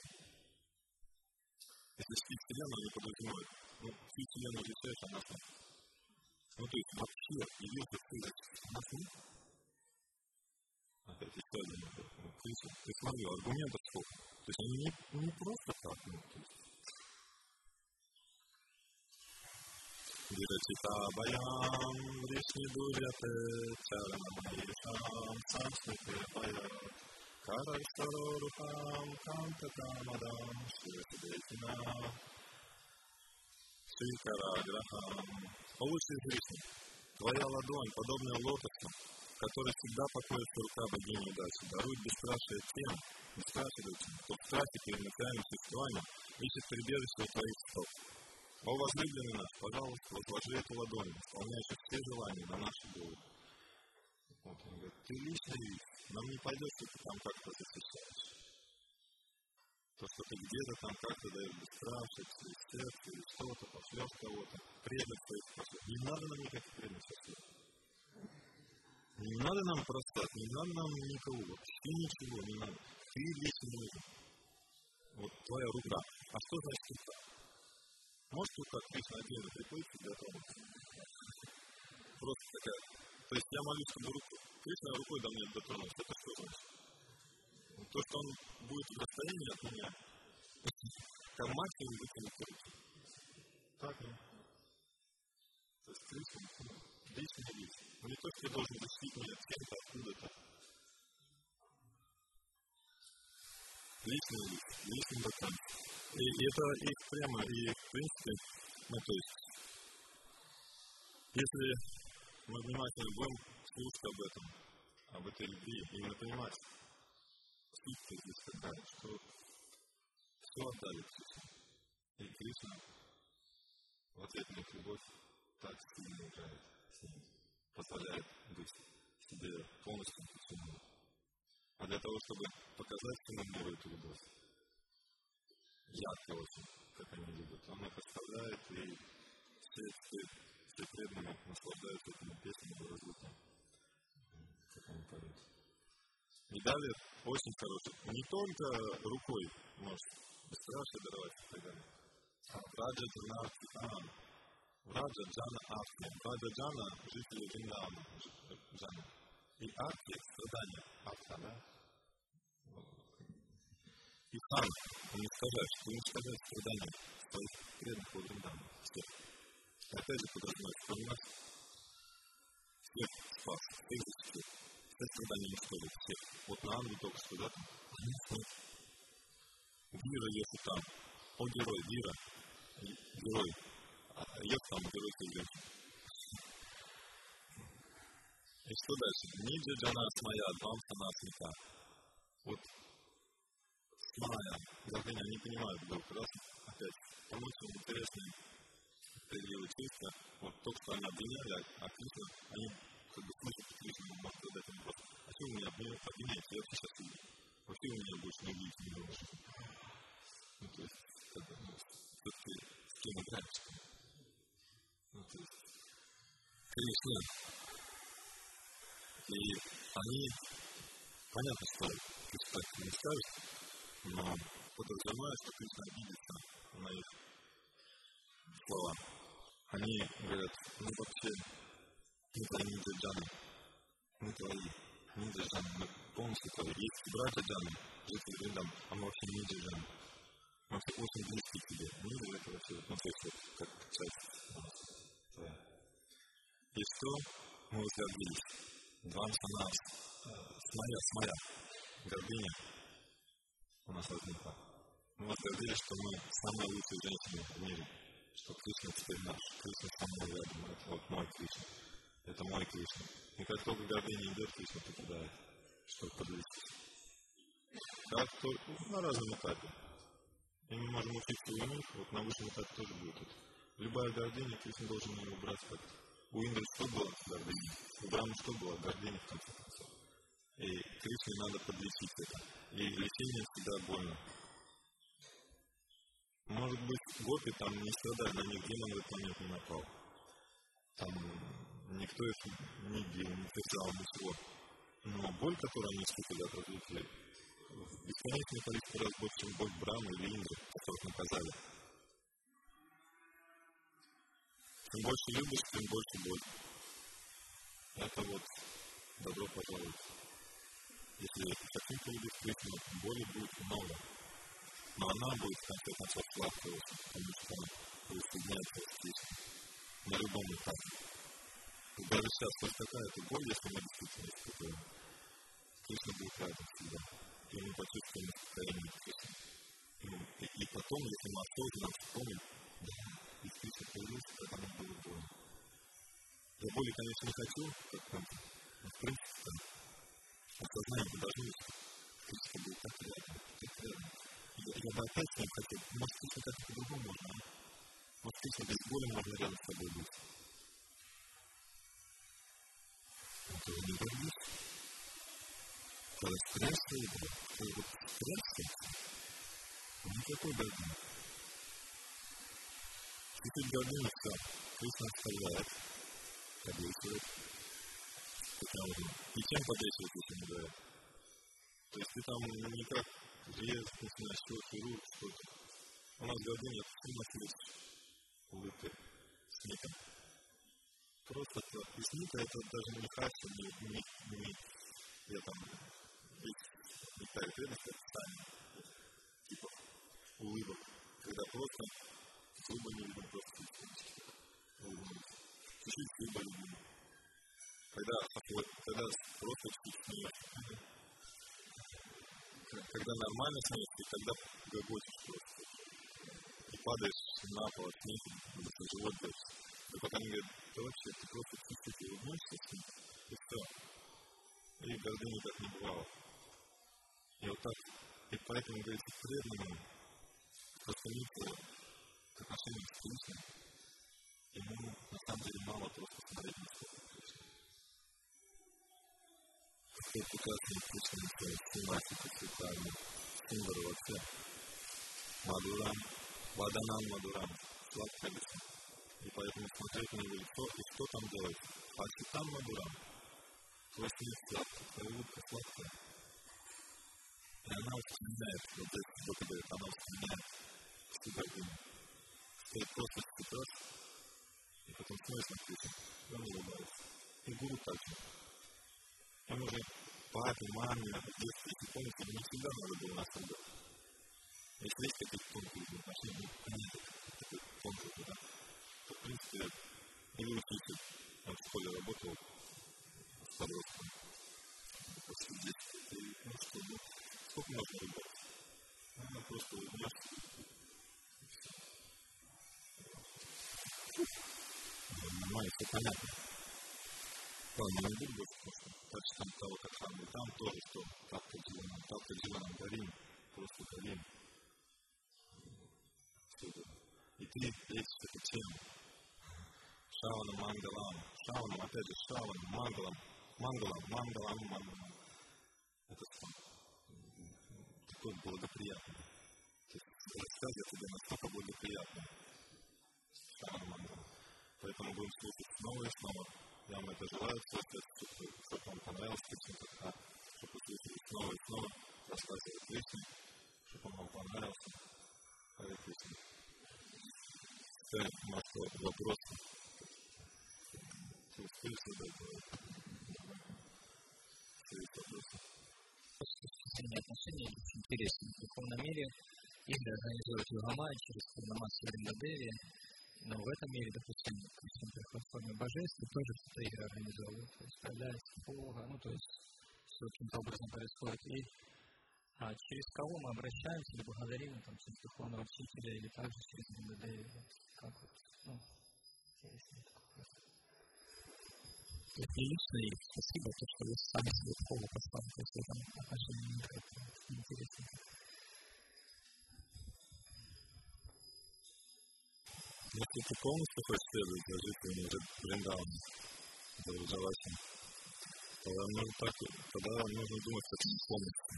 S1: Если спит Вселенную, они подразумевают, всю Вселенную изучаешь, а нас нет. То есть вообще явился ты защитить, а нас нет. Опять еще один вопрос. Кришна, ты смотри, аргументов сколько. То есть они не просто так, Вирачита баям, вришни дуряте, чаранамаешам, самснуте баям. Карайстарорухам, кантатамадам, ширатидетина, шикараграхам. О лучший Кришна, твоя ладонь, подобная лотосу, в которой всегда покоится рука богини удачи, дарует бесстрашие тем, кто в страхе перед материальными существами ищет прибежище у твоих стоп. О возлюбленный наш, пожалуйста, возложи эту ладонь, исполняющую все желания на наши головы. Он говорит, ты личный вид, нам не пойдет, что ты там как-то защищаешь. То, что ты где-то там как-то даешь бесстрашие, через сердце, или что-то, пошлешь кого-то, преданных своих пошлешь. Не надо нам никаких преданных пошлешь. Не надо нам простать, не надо нам никого, вообще ничего не надо. Ты лично нужен. Вот твоя рука. А что значит рука? Может рука Кришна отдельно приплыть и дотронуться? Просто такая. То есть я молюсь, чтобы Кришна рукой до меня дотронулся. Это что значит? То, что он будет в расстоянии от меня, как максимум вытянуть руки. Так, нет? То есть Кришна личный вид. Он не только должен защитить меня от кем-то, откуда-то. Личный вид, личный доказ. И это и прямо, и в принципе, то есть, если мы внимательно будем слушать об этой любви, именно понимать, суть здесь такая, что все отдали Кришне. И Кришна в ответ на их любовь так сильно играет с ним, позволяет быть себе полностью подчиненным. А для того, чтобы показать всему миру эту любовь, ярко очень, как они любят, он их оставляет, и все преданные наслаждаются этими песнями богозвучными, как они поют. И далее очень хороший. Не только рукой может бесстрашие даровать и так далее. Раджа Джана Ахти. Раджа Джана – жители Вриндавана. Джана. И Ахти – страдания. Ахта, да? И Хан – уничтожает страдания своих преданных во Вриндавана. Всех. Опять же подразумевает, понимать, всех спас, всех защитил. Все страдания уничтожит, всех. Вот на Ангу только что, да? Вира есть там. О, герой, Вира. Герой. Есть там герой Сильвер. И что дальше? Ниджа Джана Смая, Адвамса Насмика. Вот Смая, гордыня, они понимают вдруг раз, опять, потому что интересные предъявы чувства, вот то, что они обвиняли, а Кришна, они как бы слышат, что Кришна может задать им вопрос, а что вы меня обвиняете, я вообще сейчас видел, вообще вы меня больше не увидите, не можете. Ну, то есть, все-таки с кем играешь? Ну, то есть, Кришна. И они, понятно, что Кришна так не скажет, но подразумевают, что Кришна обидится на их слова. Они говорят, ну вообще, мы твои ниндзя Джаны, мы твои ниндзя Джаны, мы полностью твои. Есть братья Джаны, жители Вриндавана, а мы вообще ниндзя Джаны. Мы вообще очень близки к тебе. Ниндзя это вообще, ну то есть, как часть твоя. И что? Мы возгордились. Двамса нас, смая, гордыня у нас возникла. Мы возгордились, что мы самые лучшие женщины в мире. Что Кришна теперь наш, Кришна самый рядом, это вот мой Кришна, это мой Кришна. И как только гордыня идет, Кришна покидает, чтобы подвести. Как только, на разном этапе. И мы можем учиться у них, вот на высшем этапе тоже будет это. Любая гордыня, Кришна должен ее убрать как-то. У Индры что было гордыня? У Брамы что было? Гордыня в конце концов. И Кришне надо подлечить это. И лечение всегда больно. Может быть, гопи там не страдали, на них демон в этот момент не напал. Там никто их не бил, не терзал, ничего. Но боль, которую они испытывали от разлуки, в бесконечное количество раз больше, чем боль Брамы или Индры, которых наказали. Чем больше любишь, тем больше боль. Это вот добро пожаловать. Если хотим полюбить Кришну, боли будет много. Но она будет, в конце концов, сладкой, потому что она присоединяется с Кришной на любом этапе. И даже сейчас хоть какая-то боль, если мы действительно испытываем, Кришна будет рядом всегда. И мы почувствуем успокоение Кришны. И потом, если мы осознанно вспомним, да, и Кришна появился, когда нам было больно. Я боли, конечно, не хочу, как там, но в принципе, осознание мы должны, Кришна будет так рядом, так рядом. Я бы опять с ним хотел, может, Кришна как-то по-другому можно, а? Может, Кришна без боли можно рядом с тобой быть. Это не гордишь. Когда стресс идет, то вот стресс, никакой гордыни. Чуть-чуть гордыни все, Кришна оставляет, подвешивает. И чем подвешивает, если не дает? То есть ты там никак рез, не знаю, что, хирург, что-то. У нас в Гордыне сильно слышишь улыбкой с ником. Просто и с ника это даже не хача, не я там не так предных описаний, типа улыбок, когда просто зубы не видно, просто улыбнуться. Чуть-чуть зубы не видно. Когда просто чуть смеешься. Когда нормально смеешься, и когда гогочешь просто. И падаешь на пол от смеха, просто живот держишь. И потом говорят, да вообще, ты просто чуть-чуть улыбнешься с ним, и все. И в Гордыне так не бывало. И вот так, и поэтому, говорится, преданному, кто стремится к отношению с Кришной, ему на самом деле мало просто смотреть на что-то Кришны. Какой прекрасный Кришна, тематика, цветами, символы вообще. Мадурам, Ваданам Мадурам, сладкая лицо. И поэтому смотреть на его лицо и что там делать. А если там Мадурам, твой смех сладкий, твоя улыбка сладкая. И она воспринимает, вот здесь Бог говорит, она воспринимает всю Гордыню. Ты просто степешь, и потом смотришь на Кришну, и он улыбается. И гуру также. Им уже папе, маме, детстве, если помните, не всегда надо было нас отдать. Если есть какие-то тонкие отношения, понятно, такой тонкий, да, то, в принципе, или учитель, он в школе работал с подростками, после детства, и, ну что, ну, сколько можно улыбаться? Она просто улыбнется, и все. Нормально, все понятно. Ладно, не буду больше, потому что дальше там того, как там, и там тоже, что тапка Дживаном Гарим, просто Гарим. И ты лечишь эту тему. Шаваном, Мангалам. Шаваном, опять же, Шаваном, Мангалам. Это что? Такое благоприятное. Рассказы тебе настолько благоприятные. Шаваном, Мангалам. Поэтому будем слушать снова и снова. Я вам это желаю, чтобы вам понравилось, чтобы вы слушали снова и снова рассказывать Кришне, чтобы он вам понравился. Харе Кришна. Теперь у нас вопрос. Ты успеешь задать?
S2: Отношения очень интересны. В духовном мире их организуют Йогамай через Пурнамас Вриндадеви, но в этом мире, допустим, в форме божества тоже кто-то игры организовывает, то есть появляется Бога, ну то есть все каким-то образом происходит. И через кого мы обращаемся или благодарим, там, через духовного учителя или также через Вриндадеви, как вот, ну, интересный такой вопрос. И лично и спасибо, то, что вы сами себе в полу поставили, то есть в этом отношении интересно.
S1: Если ты полностью хочешь следовать за жителями Вриндавана, за Вриджаваси, тогда нужно думать как полностью.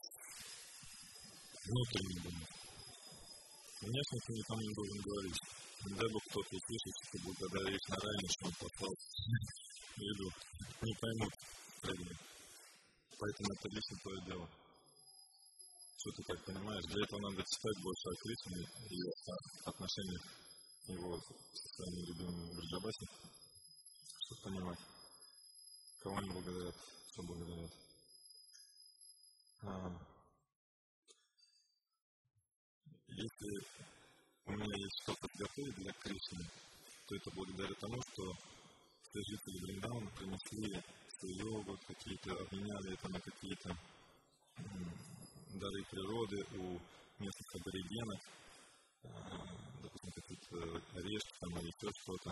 S1: Внутренне думать. Конечно, ты никому не должен говорить. Не дай Бог кто-то услышит, что ты благодаришь Нарайну, что он послал еду. Не поймут правильно. Поэтому это лично твое дело. Что ты так понимаешь? Для этого надо читать больше о Кришне и о отношениях его со своими любимыми Вриджабаси, чтобы понимать, кого они благодарят, что благодарят. Если у меня есть что-то готовить для Кришны, то это благодаря тому, что все жители Вриндавана принесли свое, какие-то, обменяли это на какие-то дары природы у местных аборигенов, допустим, какие-то орешки там или еще что-то,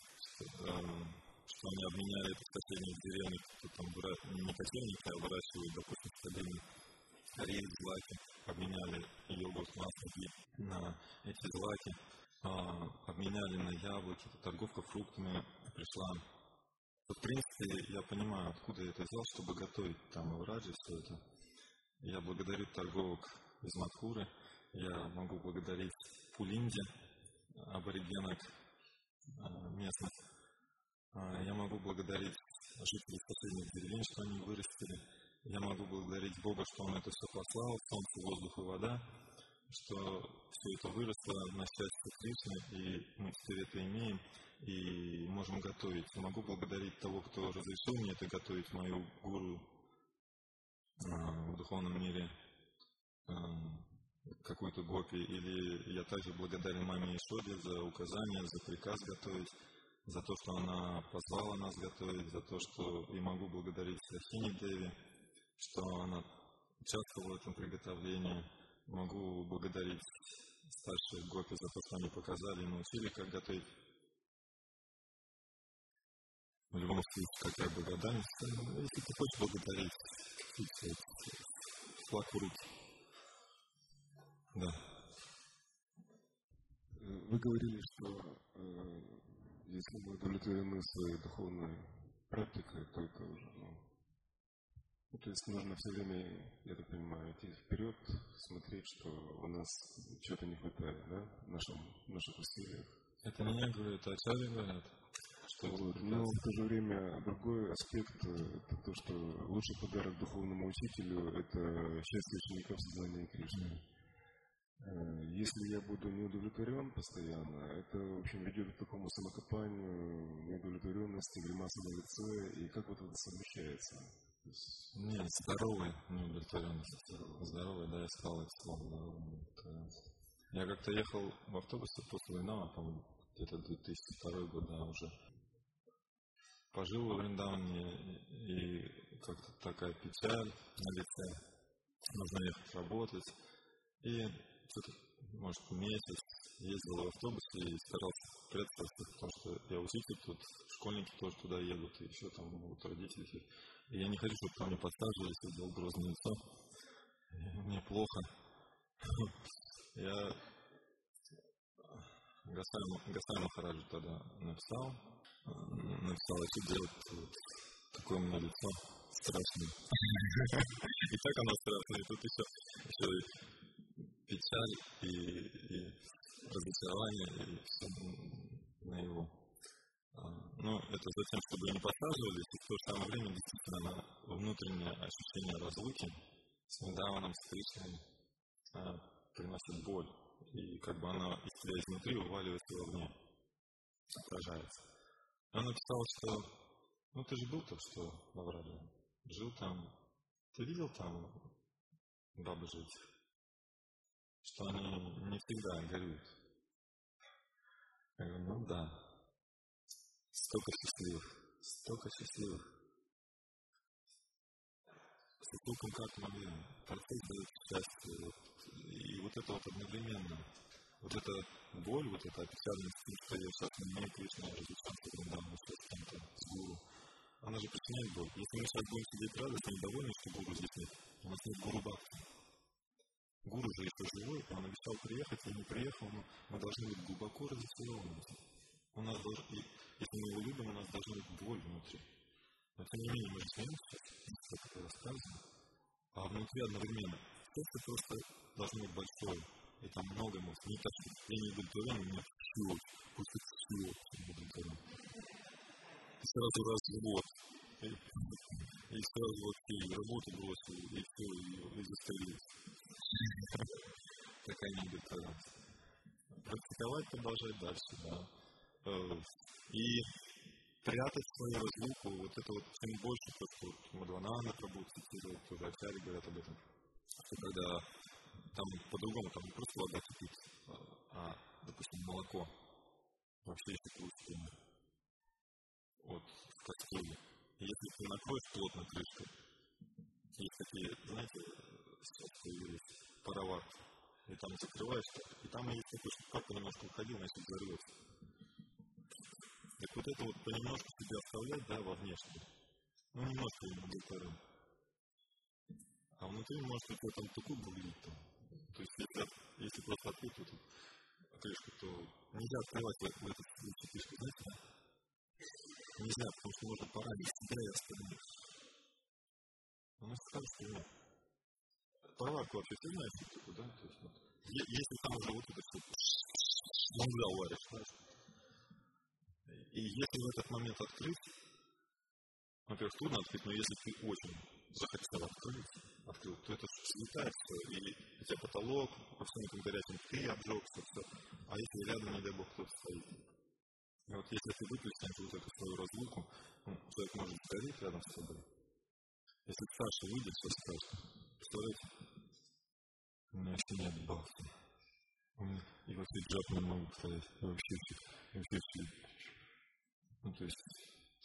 S1: что они обменяли это в соседних деревнях, кто там не котельники, а выращивают, допустим, стабильный рис, злаки, обменяли йогурт, масло на эти злаки, обменяли на яблоки, торговка фруктами пришла. В принципе, я понимаю, откуда я это взял, чтобы готовить там в Раджи все это. Я благодарю торговок из Мадхуры, я могу благодарить Пулинди, аборигенок местных. Я могу благодарить жителей соседних деревень, что они вырастили Я могу благодарить Бога, что Он это все послал, солнце, воздух и вода, что все это выросло на счастье Кришны, и мы теперь это имеем, и можем готовить. Могу благодарить того, кто разрешил мне это готовить, мою гуру в духовном мире, какой-то гопи, или я также благодарен маме Ишоде за указание, за приказ готовить, за то, что она позвала нас готовить, за то, что и могу благодарить Сахини Деви, что она участвовала в этом приготовлении. Могу благодарить старших гопи за то, что они показали и научили, как готовить. В любом случае, какая благодарность. Если ты хочешь благодарить, флаг в руки. Да.
S3: Вы говорили, что если мы удовлетворены своей духовной практикой, то это уже, то есть нужно все время, я так понимаю, идти вперед, смотреть, что у нас чего-то не хватает, да, в наших усилиях.
S1: Это не я говорю, это ачарьи говорят.
S3: Но в то же время другой аспект, это то, что лучший подарок духовному учителю – это счастье ученика в сознании Кришны. Если я буду неудовлетворен постоянно, это, в общем, ведет к такому самокопанию, неудовлетворенности, гримаса на лице, и как вот это совмещается?
S1: Нет, здоровая неудовлетворенность. Здоровая, да, я сказал это слово, здоровая неудовлетворенность. Я как-то ехал в автобусе после Вайнава, по-моему, где-то 2002 год, да, уже. Пожил во Вриндаване, и как-то такая печаль на лице. Нужно ехать работать. И что-то, может, месяц ездил в автобусе и старался прятаться, потому что я учитель, тут школьники тоже туда едут, и еще там будут родители. И я не хочу, чтобы ко мне подсаживались, и было грозное лицо. И мне плохо. Я Гасай Махараджу тогда написал, а что делать, такое у меня лицо страшное. И так оно страшное, и тут еще печаль и разочарование, и все на его. Но это затем, чтобы не подсаживались, и в то же самое время действительно внутреннее ощущение разлуки с Вриндаваном, с Кришной приносит боль. И как бы она из тебя изнутри уваливается вовне, отражается. Он написал, что ты же был так, что во Враже, жил там, ты видел там бабы жить, что они не всегда горюют. Я говорю, да, столько счастливых. С толком как могли, процесс дает счастье. И вот это вот одновременно, вот эта боль, вот эта опечаленность, что я сейчас не имею Кришны, я разучался недавно с кем-то, с гуру, она же причиняет боль. Если мы сейчас будем сидеть радостно и довольны, что гуру здесь нет, у нас нет гуру бхакти. Гуру же еще живой, он обещал приехать, и не приехал, но мы должны быть глубоко разочарованы. У нас если мы его любим, у нас должна быть боль внутри. Но тем не менее, мы же смеемся, как это рассказано, а внутри одновременно. Сердце просто должно быть большое, и там много эмоций. Не так, что я не удовлетворен, у меня все, пусть это все не удовлетворен. И сразу развод, и сразу вообще работу бросил, и все, и застрелился. Такая неудовлетворенность. Практиковать, продолжать дальше, да. И прятать свою разлуку, вот это вот, чем больше, то, что Мадхванана Прабху цитирует, тоже ачарьи говорят об этом, что когда там по-другому, там не просто вода кипит, а, допустим, молоко, вообще еще лучше, вот, в кастрюле. И если ты накроешь плотно крышкой, есть такие, знаете, сейчас появились паровар, и там закрываешь, и там есть такой, что как понемножку уходил, значит, взорвется. Так вот это вот понемножку себя оставлять, да, во внешнем. Немножко ему удовлетворен. А внутри, может быть, в этом туку бурлит там. То есть, если просто открыть эту крышку, то нельзя открывать в этот случай крышку, знаете, да? Нельзя, потому что можно поранить себя и остальных. У нас кажется, что нет. Пароварку вообще ты знаешь, что такое, да? То есть, вот, если там уже вот это все, нельзя уваришь, знаешь? И если в этот момент открыть, во-первых, трудно открыть, но если ты очень захотел открыл, то это светает все, и у тебя потолок, по всем этим горячим, ты обжегся, все. А если рядом, не дай бог, кто-то стоит. И вот если ты выключишь вот эту свою разлуку, человек может сгореть рядом с тобой. Если Саша выйдет, все скажет. Представляете? У меня сидят бахты. И вообще джаб не могу сказать. И вообще все. Ну, то есть,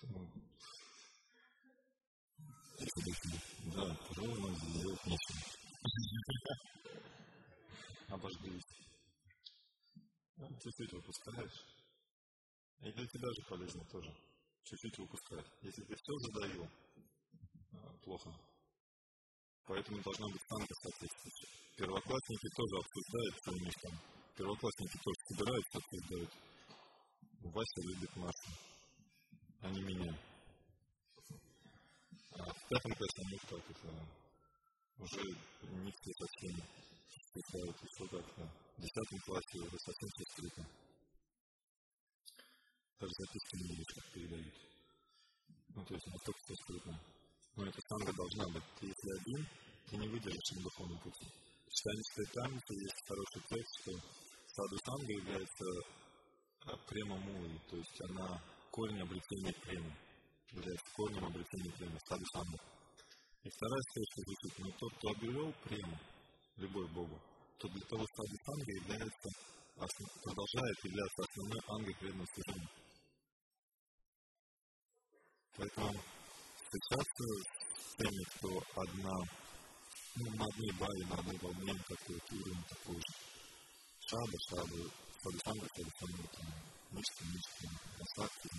S1: да, ровно сделать нечего. Обожглись. Чуть-чуть выпускаешь. И для тебя же полезно тоже. Чуть-чуть выпускать. Если ты все задавил, плохо. Поэтому должна быть станция соответствующая. Первоклассники тоже обсуждают, что у них там. Первоклассники тоже собираются, обсуждают. Вася любит Машу, а не меня. А в пятом классе они так это уже не все совсем спекают, еще как-то. В 10 классе уже совсем все скрыто. Даже записки не видишь, как передают. Ну, то есть настолько все скрыто. Но эта санга должна быть. Ты если один, ты не выдержишь на духовном пути. В читании Тамиса есть хороший текст, что саду санга является према мулой, то есть она корень обретения према. Является корнем обретения према, саду санга. И вторая строчка звучит, но тот, кто обрел прему, любовь к Богу, то для того саду санга является, продолжает являться основной ангой преданного служения. Поэтому встречаться с теми, кто на одной базе, на одной волне, какой-то уровень такой же. Шаба, саду-санга, мышцы, осадки,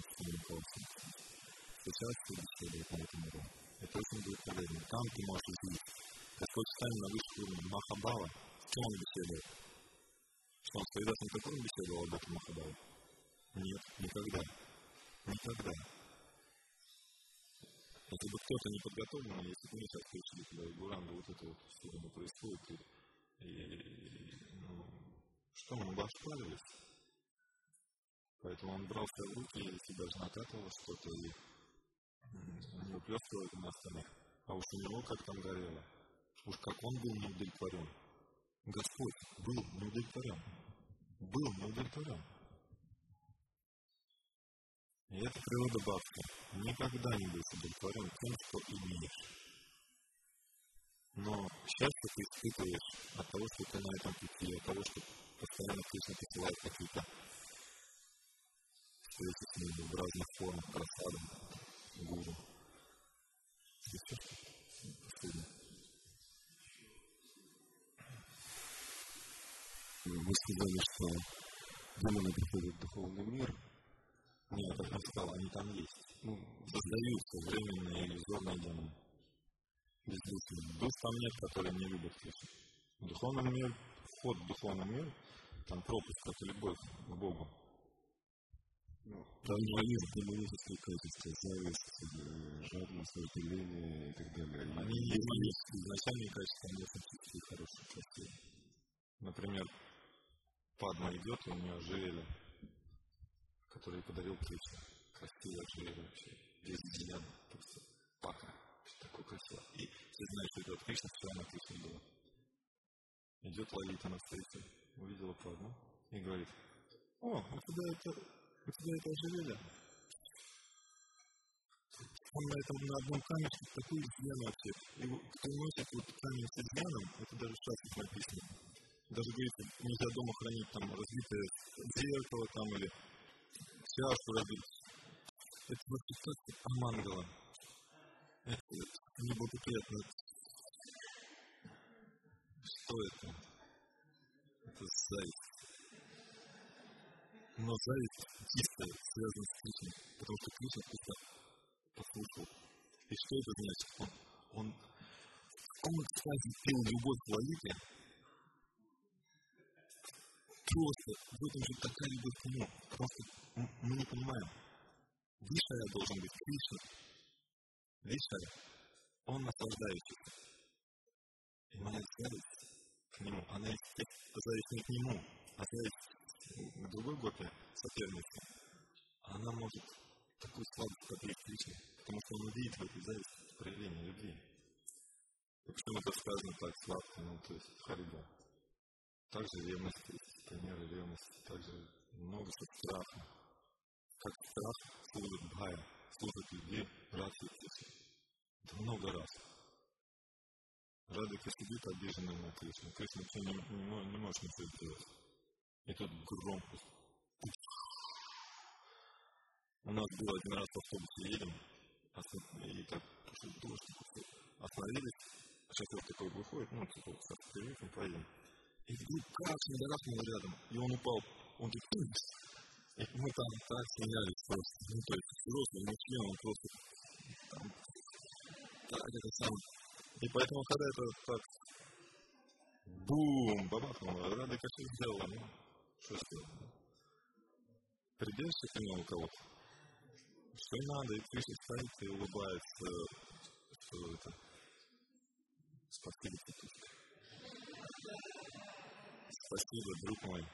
S1: встречаться и беседовать на этом уровне. Это очень будет полезно. Там ты можешь увидеть. Господь станет на высший уровень Махабхава. В чем он беседует? Что он с Харидасом Такуром беседовал об этом Махабхаве? Нет, никогда. Никогда. Если бы кто-то не подготовленный, если бы мы сейчас включили туда и Гуранда, вот это вот все происходит, что мы бы ошпаривались? Поэтому он брал себя в руки, если даже накатывал что-то и не уплескивал это на остальных. А уж у него как там горело. Уж как он был неудовлетворен. Господь был неудовлетворен. Был неудовлетворен. И это природа бхакти. Никогда не будешь удовлетворен тем, что имеешь. Но счастье ты испытываешь от того, что ты на этом пути, от того, что постоянно Кришна посылает какие-то встречи с ними в разных формах, просадом, гуру. И все. Последнее.
S3: Вы сказали, что демоны приходят в духовный мир.
S1: Нет, я так не сказал, они там есть. Создаются временные иллюзорные демоны. Бездушные. Душ там нет, которые не любят Кришну. Духовный мир, вход в духовный мир, там пропуск, это любовь к Богу.
S3: Там есть демонические качества, зависть, жадность, вожделение и так далее.
S1: Они есть изначальные качества, они очень хорошие, красивые. Например, Падма идет, и у нее ожерелье, который подарил Кришна. Красивое ожерелье вообще. Без зеленого, просто пака. Такой красивый. И все знают, что это от Кришны, все она Кришна была. Идет Лалита навстречу, увидела Падму и говорит: о, у тебя это ожерелье. Он на одном камешке такой изъян вообще. И кто носит вот камень с изъяном, это даже в шахтах написано. Даже, говорится, нельзя дома хранить там разбитое зеркало там или чашу разбить. Это вообще как амангала. Это неблагоприятно. Что это? Это зависть. Но зависть чистая, связана с Кришной, потому что Кришна просто послушал. И что это значит? Он кстати, пил любовь к Лалите, просто в этом же такая любовь к нему. Просто мы не понимаем. Вишая должен быть Кришна. Вишая, он наслаждающийся. И моя зависть к нему, она зависть не к нему, а зависть к другой гопе, сопернице. Она может такую слабость, как есть Кришна, потому что он видит в этой зависти проявление любви. И почему это сказано так сладко, то есть Хариба. Также ревность, примеры ревности, также много страха. Как страх служит бхая, служит любви, радости и Кришне. Это много раз. Радика сидит обиженным на Кришну. Кришна не может ничего сделать. И тут громко. У нас было один раз в автобусе едем, и так пошел дождь, остановились, шофер такой выходит, мы поедем. И вдруг как шарахнуло рядом, и он упал. Он такой, и мы там так смеялись просто. То есть взрослый мужчина, он просто там, так это сам. И поэтому, когда это так бум, бабахнуло, Радика что сделала? Что сделала? Придешься к нему у кого-то. Что и надо, и Кришна стоит и улыбается, что это спасибо. Спасибо, друг мой.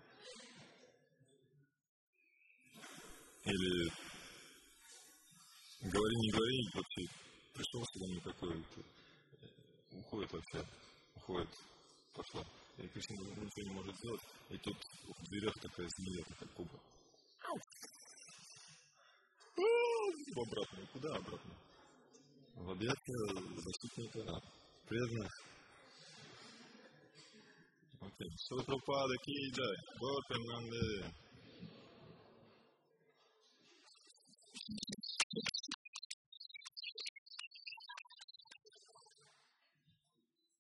S1: Или говори, не говори, вообще пришел сюда никакой, уходит вообще, пошла. И Кришна ничего не может сделать, и тут в дверях такая змея, такая куба. Обратно. Куда обратно? В объятия защитника преданных. Окей. Шила Прабхупада ки джай. Гопи Нанды.